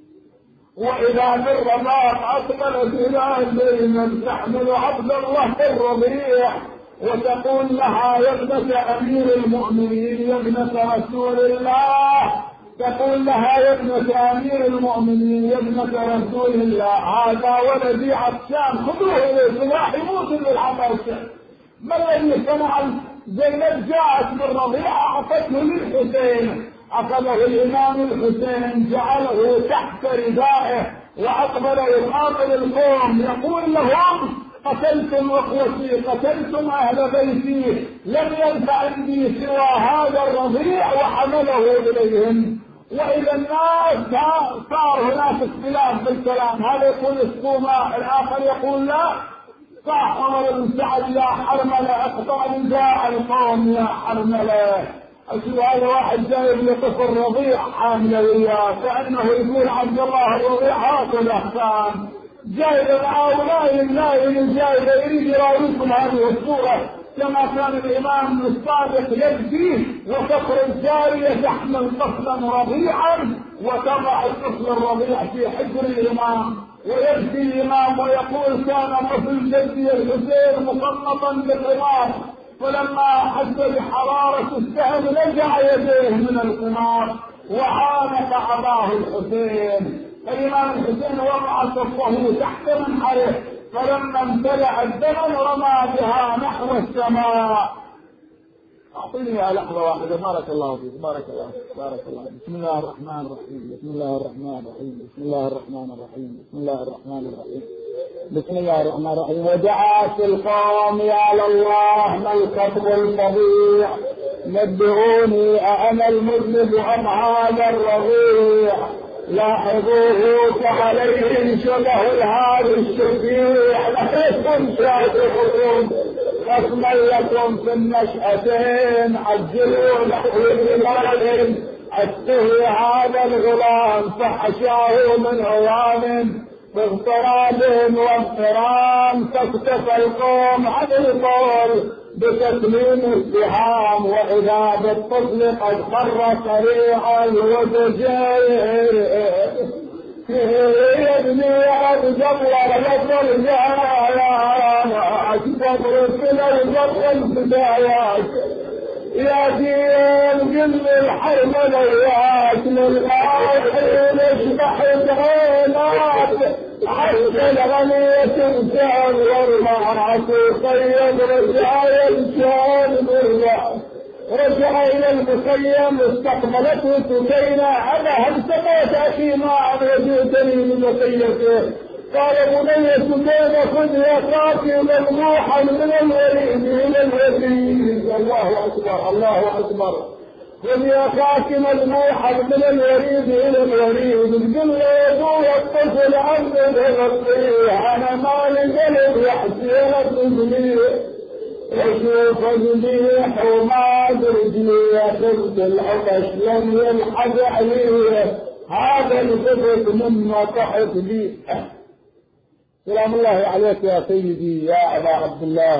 وإذا بالرباط أقبلت إلى الليل تحمل عبد الله الربيع وتقول لها يا ابنة أمير المؤمنين يا ابنة رسول الله. تقول لها يا ابنة أمير المؤمنين يا ابنة رسول الله هذا ولدي عطشان خذوه إليه راح يموت بالعطش. ما الذي صنع؟ زينب جاءت بالرضيعة أعطته للحسين. أخذه الإمام الحسين جعله تحت ردائه وأقبل يقابل القوم يقول لهم قتلتم اخوتي قتلتم اهل بيتي لم ينفع عندي سوى هذا الرضيع وحمله اليهم. واذا الناس صار هناك اختلاف بالكلام، هذا يقول اسقوا ماء الاخر يقول لا. صح عمر بن سعد يا حرمله اقطع نداء القوم يا حرمله. أشوف هذا واحد جايب لطفل رضيع حامله وياه كأنه يقول عبد الله الرضيع هكذا كان جايب العاونين نايم جايب يريد يراويكم هذه الصورة كما كان الإمام الصادق يبكي وتخرج الجارية تحمل طفلا رضيعا وتضع الطفل الرضيع في حجر الإمام ويبكي الإمام ويقول كان طفل جدي الحسين مقنطا بالرماد فلما حس بحرارة السهم نزع يديه من القمار وعانق أباه الحسين. الإمام الحسين وضع صفه تحت منحره فلما امتلأ الدم رمى بها نحو السماء. أعطيني لحظة واحدة. بارك الله فيك بارك الله فيك بارك الله فيك. بسم الله الرحمن الرحيم بسم الله الرحمن الرحيم بسم الله الرحمن الرحيم بسم الله الرحمن الرحيم بسم الله الرحمن الرحيم. ودعت القوم يا الله ما الكتب الفظيع نبئوني أأنا المذنب أم هذا الرضيع. لاحظوه فعليه شبه الهادي الشفيع لكم شاكرون قسما لكم في النشأتين عجلوا له استهي هذا الغلام فحشاه من عوام باغتراب واضطرام فاكتفى القوم عن القول بتسليم السهام واذا بالطفل قد خر سريعا وتجير يبني عبد الله يفضل جايا اكبر كلا يفضل البدايات يا دين قل الحرم ليات للآخرين اشبح الغيلات حتى الغنية تنسان والمعركة خيم رجع يمشان بالرأس رجع إلى المخيم استقبلته سكينة أنا هل سمعت أخي ما وجئتني من مخيمته قال بني سكينة خذ يقاك ممنوحا من الوريد إلى الوزير. الله أكبر الله أكبر. خذ يقاك ممنوحا من الوريد إلى الوريد قل له يدور الطفل عنه بغطيه أنا مالي قلب يحسين التزمير وشوف الجيح وما رجلي يخذ العطش لم يلحق عليه هذا الخبث مما طحت لي. سلام الله عليك يا سيدي يا أبا عبد الله.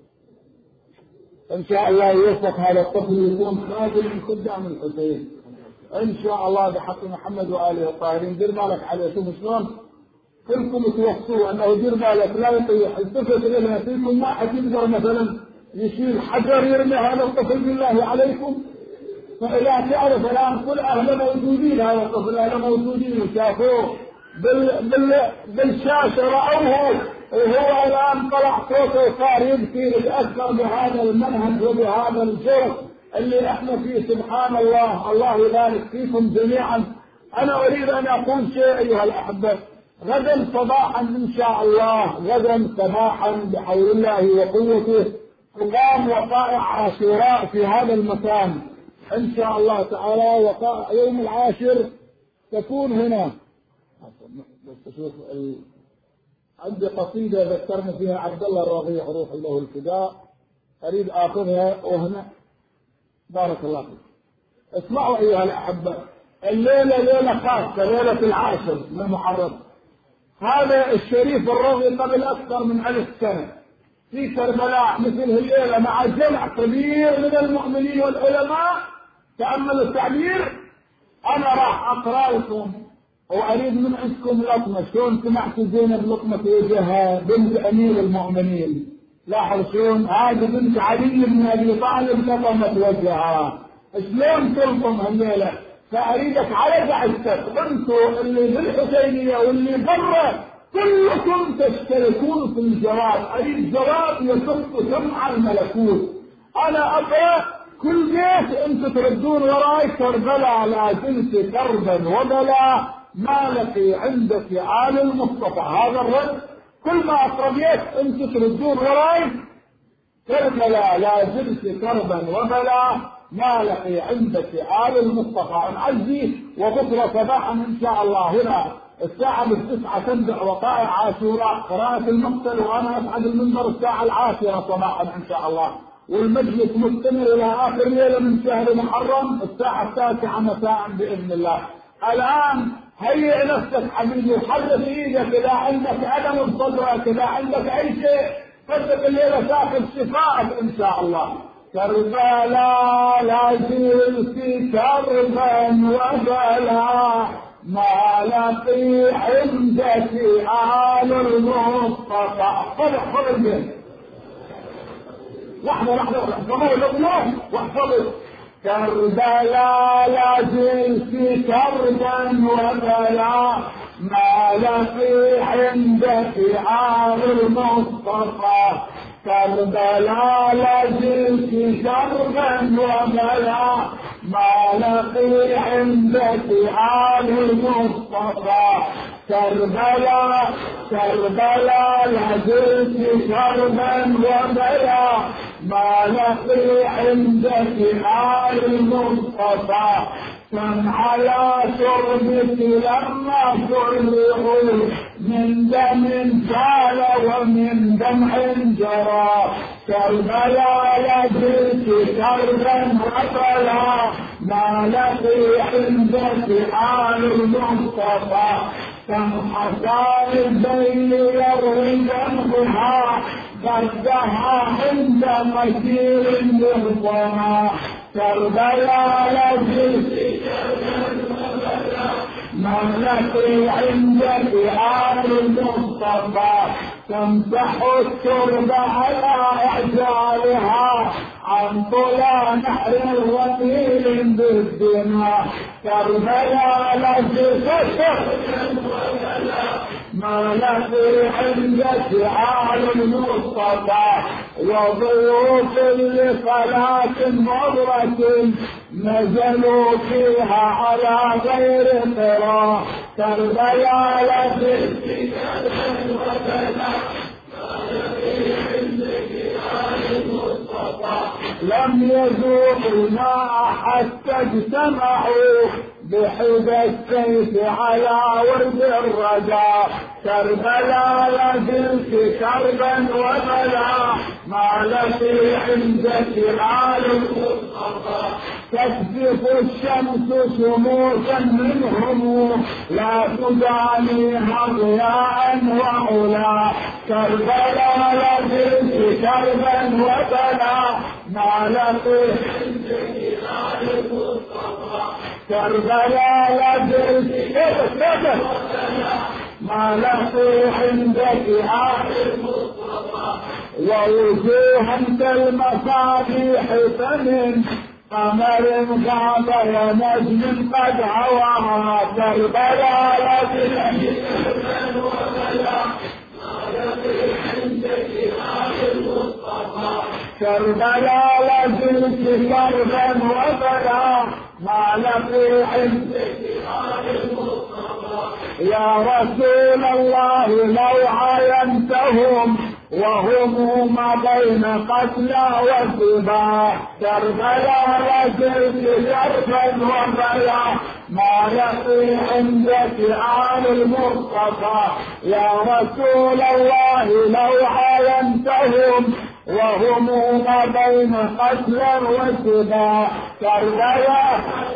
إن شاء الله يوفق هذا الطفل يكون خادم من خدام الحسين إن شاء الله بحق محمد وآله الطاهرين. دير بالك عليه شوف شلون كلكم توصوا أنه دير بالك لا يطيح التفت إلينا فيكم ما حد يقدر مثلا يشيل حجر يرمي هذا الطفل بالله عليكم فإذا تعرف الآن كل أهل موجودين، هذا الطفل أهل موجودين وشافوه بالشاشة رأوه، وهو الآن طلع صوته وصار يبكي يتأثر بهذا المنهج وبهذا الجرس اللي احنا فيه. سبحان الله، الله يبارك فيكم جميعا. أنا أريد أن أقول شيء أيها الأحبة. غدا صباحا إن شاء الله، غدا صباحا بحول الله وقوته تقام وقائع عاشوراء في هذا المكان إن شاء الله تعالى. وقائع يوم العاشر تكون هنا. بس أشوف عندي قصيدة ذكرني فيها عبد الله الرضيع روح له الفداء، أريد آخذها وهنا. بارك الله فيك. اسمعوا أيها الأحبة، الليلة ليلة خاصة، ليلة العاشر من محرم. هذا الشريف الرضي قبل أكثر من 1000 سنة في كربلاء مثل الليلة مع جمع كبير من المؤمنين والعلماء. تأملوا التعبير. أنا راح أقرأ لكم وأريد من عندكم لقمة. شلون سمعت زينب لقمة وجهها بنت أمير المؤمنين؟ لاحظ شلون هذه بنت علي بن أبي طالب لقمت وجهها، شلون تلقم هالليلة. فأريدك على قعدتك أنتوا اللي بالحسينية واللي برا كلكم تشتركون في الجواب. أريد جواب يصف سمع الملكوت. أنا أقرأ كل بيت أنتوا تردون وراي كربلاء لا زلت كربا وبلا ما لقي عندك آل المصطفى. هذا الرد كل ما أقرأ بيت أنتوا تردون وراي كربلاء لا زلت كربا وبلا ما لقي عندك آل المصطفى. نعزي وبكرة صباحا إن شاء الله هنا الساعة 9 تبدأ وقائع عاشوراء قراءة المقتل، وأنا أصعد المنبر الساعة 10 صباحا إن شاء الله، والمجلس مستمر إلى آخر ليلة من شهر محرم الساعة 9 مساء بإذن الله. الآن هيئ نفسك حبيبي وحرك إيدك إذا عندك ألم بصدرك، إذا عندك أي شيء صدق الليلة تاخذ شفاءك إن شاء الله. كربلاء لا زلت كربا وبلا ما لقي عندك آل المصطفى. خذ البيت لحظة احفظوا الأبناء واحفظوا. كربلاء لا زلت كربا وبلا ما لقي عندك آل المصطفى. كربلاء لا زلت كربا وبلا ما لقي عندك آل المصطفى. كربلاء لا زلت كربا وبلا ما لقي عندك آل المصطفى. كم على شربك لما فرغوا من دم سال ومن دمع جرى. كربلاء لا زلت كربا وبلا ما لقي عندك آل المصطفى. كم حصان البين يروي دمها قدها عند مسير يرضاها. كربلاء لا زلت ما لقي عندك آل المصطفى. تمسح التربة على إعجالها عن طلى نحر وطيل بالدماء. كربلاء لا زلت ما لقي عندك آل المصطفى. وضيوف لصلاة مضرة نزلوا فيها على غير قرى. كربلاء لا زلت لم يذوقوا الماء حتى اجتمعوا بحدى السيف على ورد الرجاء. كربلاء لا زلت كربا وبلا ما لقي عندك آل المصطفى. تكذف الشمس شموسا منهم لا تدانيها ضياء وعلا. كربلاء لا زلت كربا وبلا ما لقي عندك آل المصطفى. كربلاء لا زلت ما لقي عندك آل المصطفى. ووجوها كالمصابيح فمن قمر غاب ونجم قد هوى كربلاء لك كربلاء لك كربا وبلا ما لقي عندك يا رسول الله لو عاينتهم وهم ما بين قتلى وسباع كربلاء لك كربا وبلا ما لقي عندك آل المصطفى يا رسول الله لو عاينتهم وهم ما بين قتلى وسباع كربلاء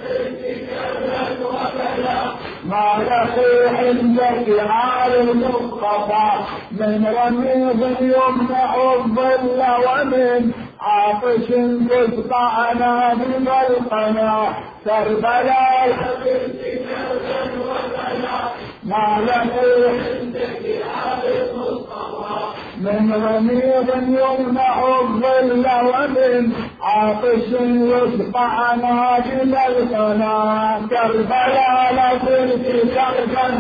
ما لقي عندك آل المصطفى من رميض يمنع الظل ومن عطش تسقعنا من القنا كربلاء ما لقي عندك آل المصطفى من رميض يمنع الظل ومن عطش يسقعنا من القنا كربلاء لك كربا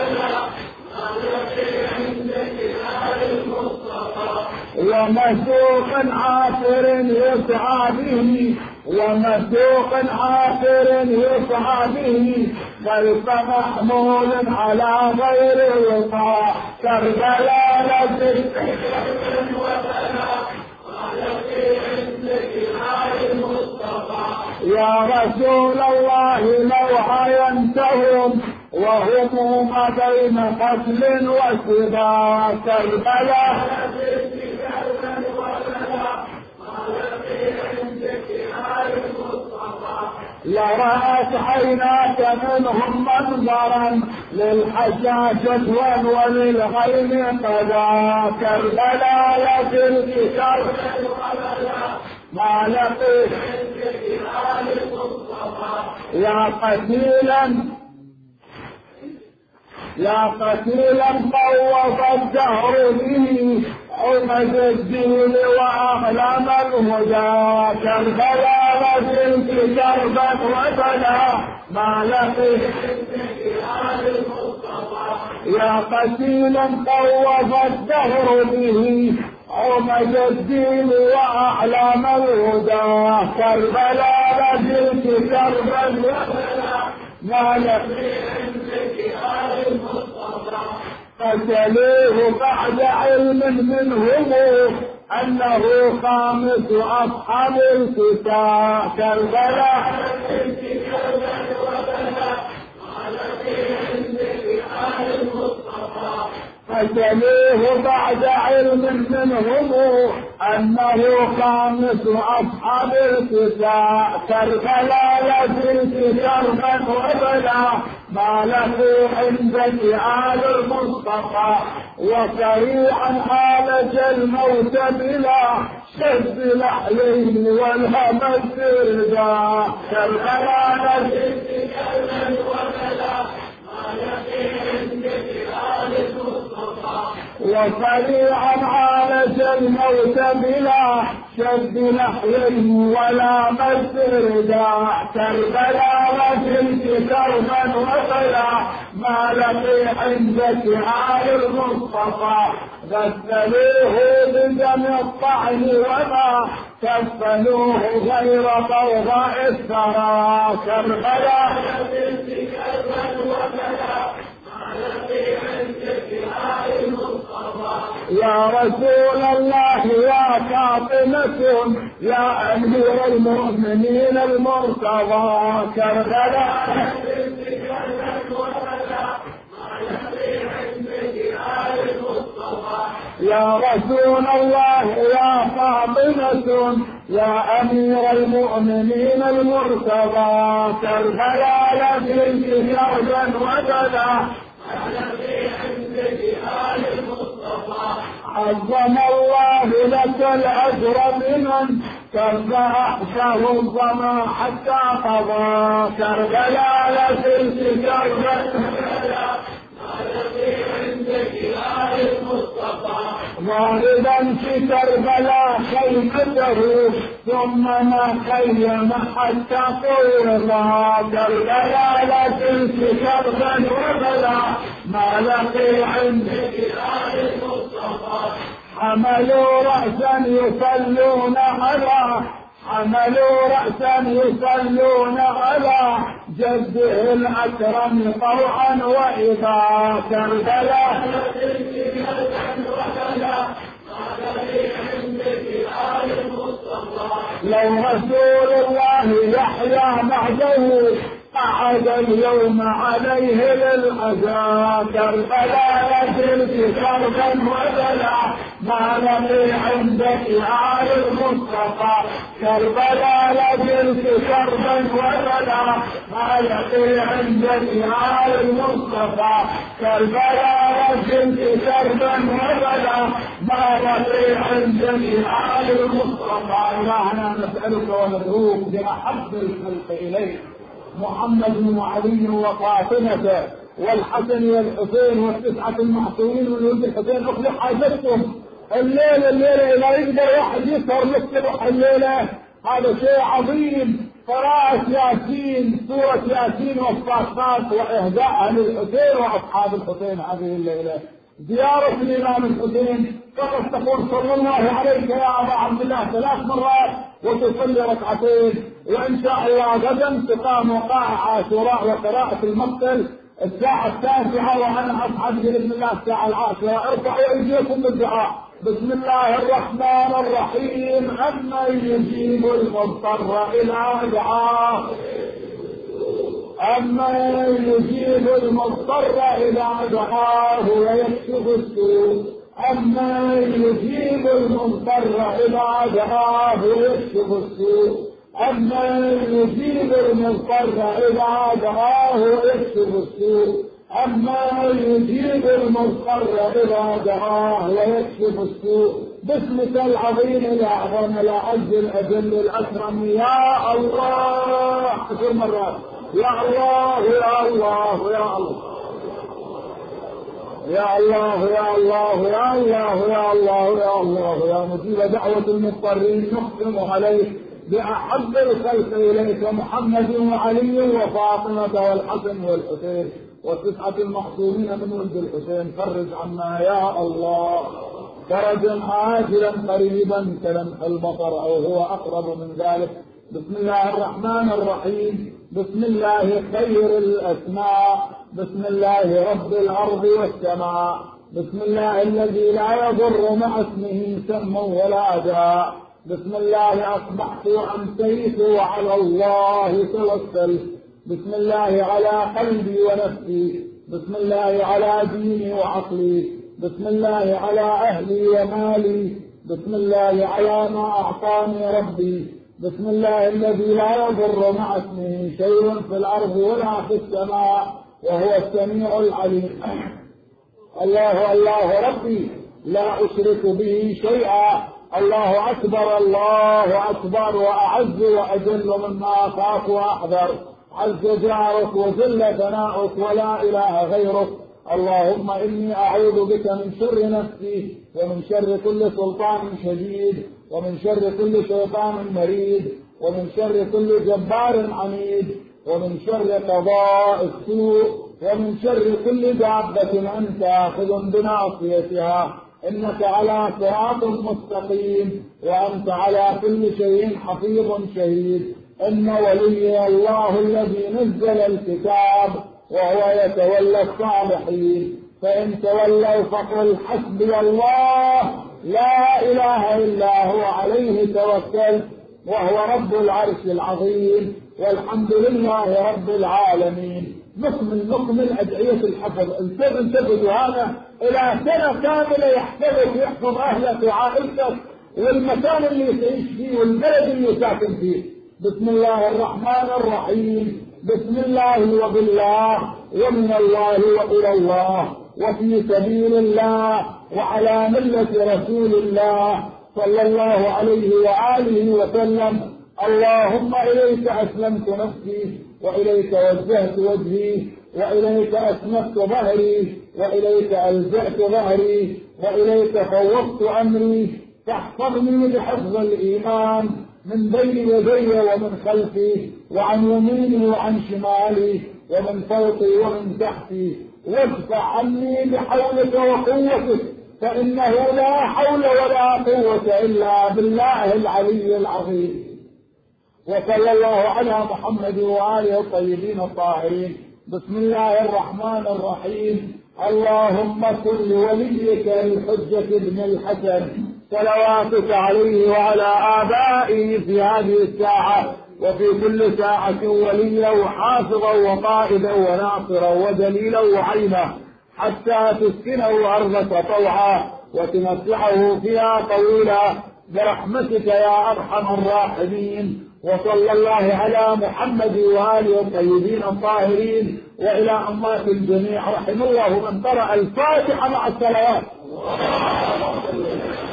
ومسوق عاثر يسعى به ومسوق عاثر يسعى به خلف محمول على غير وقاع كربلاء لك يا رسول الله لو عاينتهم وهم ما بين قتل وسباع كربلاء لرأت عيناك منهم منظرا للحشاشة وللغيم قضى كربلاء لك ما لقيت يا قتيلا طوف الدهر به عمد الدين وأعلم الهدى كربلاء لك كربا وبلا ما لقيت يا قتيلا طوف الدهر به عمد الدين وأعلم الهدى كربلاء لك كربا وبلا ما لقيت قتلوه بعد علم منهم أنه خامس أصحاب الكتاب كربلاء قتلوه بعد علم منهم أنه خامس أصحاب الكتاب كربلاء لك كربا وبلا ما له عندك آل المصطفى وسريعا عالج الموت بلا شد لحلين والهم السردا كربلاء لك كربا وبلا ما له عندك آل المصطفى وسريعا عالج الموت بلا شد لحل ولا مسردا كربلاء لك كربا وبلا ما لقي عندك آل المصطفى غسلوه بدم الطعن وما كفنوه غير ضوضاء الثرى كربلاء لك كربا وبلا ما لقي عندك آل المصطفى يا رسول الله يا فاطمة يا أمير المؤمنين المرتضى كربلاء يا رسول الله يا فاطمة يا أمير المؤمنين المرتضى كربلاء لك كربا وبلا عظم الله لك الأجر بمن كرب أحسه الظما حتى قضى كربلاء لك كربا صائدا في كربلاء خيمته ثم ما خيم حتى قوضا كربلاء لا تنسي كربا وبلا ما لقي عندك آل المصطفى حملوا رأسا يصلون على يصلون على جده الأكرم طوعا وإذا كربلاء لو رسول الله يحيى بعده قعد اليوم عليه للأذى كربلاء تلك كربا وبلا ما لقي عندك آل المصطفى كربلاء تلك كربا وبلا ما لقي عندك آل المصطفى كربلاء تلك كربا وبلا ما لقي عندك آل المصطفى. إلهنا نسألك وندعوك بأحب الخلق إليك محمد وعلي وفاطمة والحسن والحسين والتسعة المعصومين من ولد الحسين اقضي حاجتهم الليلة لا يقدر واحد يسهر للصبح الليلة، هذا شيء عظيم. قراءة ياسين سورة ياسين والصافات وإهداء للحسين وأصحاب الحسين هذه الليلة، زيارة الإمام الحسين فقط تقول صلى الله عليك يا أبا عبد الله 3 مرات وتصلي ركعتين، وإن شاء الله غدا تقام وقائع عاشوراء وقراءة المقتل الساعة 9 وأنا أصعد بإذن الله الساعة 10. ارفعوا أيديكم بالدعاء. بسم الله الرحمن الرحيم. أمن يجيب المضطر إلى دعاه أمن يجيب المضطر إذا دعاه ويكشف السوء أمن يجيب المضطر إذا دعاه ويكشف السوء أمن يجيب المضطر إذا دعاه ويكشف السوء أمن يجيب المضطر إذا دعاه ويكشف السوء. باسمك العظيم الأعظم الأعز الأجل الأكرم يا الله 10 مرات يا الله يا الله يا الله يا الله يا الله يا الله يا الله يا الله يا مجيب دعوة المضطرين نقسم عليك بأحب الخلق إليك محمد وعلي وفاطمة والحسن والحسين والتسعة المحصومين من ولد الحسين. فرج عنا يا الله فرجا عاجلا قريبا كلمح البصر أو هو أقرب من ذلك. بسم الله الرحمن الرحيم. بسم الله خير الأسماء. بسم الله رب الأرض والسماء. بسم الله الذي لا يضر مع اسمه سم ولا داء. بسم الله أصبحت وأمسيت وعلى الله توكلت. بسم الله على قلبي ونفسي. بسم الله على ديني وعقلي. بسم الله على أهلي ومالي. بسم الله على ما أعطاني ربي. بسم الله الذي لا يضر مع اسمه شيء في الأرض ولا في السماء وهو السميع العليم. الله الله ربي لا أشرك به شيئا. الله أكبر الله أكبر وأعز وأجل مما أخاف وأحذر. عز جارك وجل ثناؤك ولا إله غيرك. اللهم إني أعوذ بك من شر نفسي ومن شر كل سلطان شديد ومن شر كل شيطان مريد ومن شر كل جبار عنيد ومن شر قضاء السوء ومن شر كل دابة أنت آخذ بناصيتها إنك على صراط مستقيم وأنت على كل شيء حفيظ شهيد. إن ولي الله الذي نزل الكتاب وهو يتولى الصالحين. فإن تولوا فقل حسبي الله لا إله إلا هو عليه توكلت وهو رب العرش العظيم والحمد لله رب العالمين. نكمل أدعية الحفظ. انتبهوا هذا إلى سنة كاملة يحفظ أهلك وعائلتك والمكان اللي تعيش فيه والبلد اللي ساكن فيه. بسم الله الرحمن الرحيم. بسم الله وبالله ومن الله وإلى الله وفي سبيل الله وعلى ملة رسول الله صلى الله عليه وآله وسلم. اللهم إليك أسلمت نفسي وإليك وجهت وجهي وإليك أسندت ظهري وإليك ألجأت ظهري
وإليك فوضت أمري فاحفظني بحفظ الإيمان من بين يدي ومن خلفي وعن يميني وعن شمالي ومن فوقي ومن تحتي، وادفع عني بحولك وقوتك، فإنه لا حول ولا قوة إلا بالله العلي العظيم. وصلى الله على محمد وآله الطيبين الطاهرين. بسم الله الرحمن الرحيم. اللهم كن لوليك الحجة بن الحسن صلواتك عليه وعلى آبائه في هذه الساعة وفي كل ساعة وليا وحافظا وقائدا وناصرا ودليلا وعينا، حتى تسكنه أرضك طوعا وتمتعه فيها طويلا برحمتك يا أرحم الراحمين. وصلى الله على محمد وآله الطيبين الطاهرين. وإلى أمات الجميع رحم الله من قرأ الفاتحة مع الصلوات.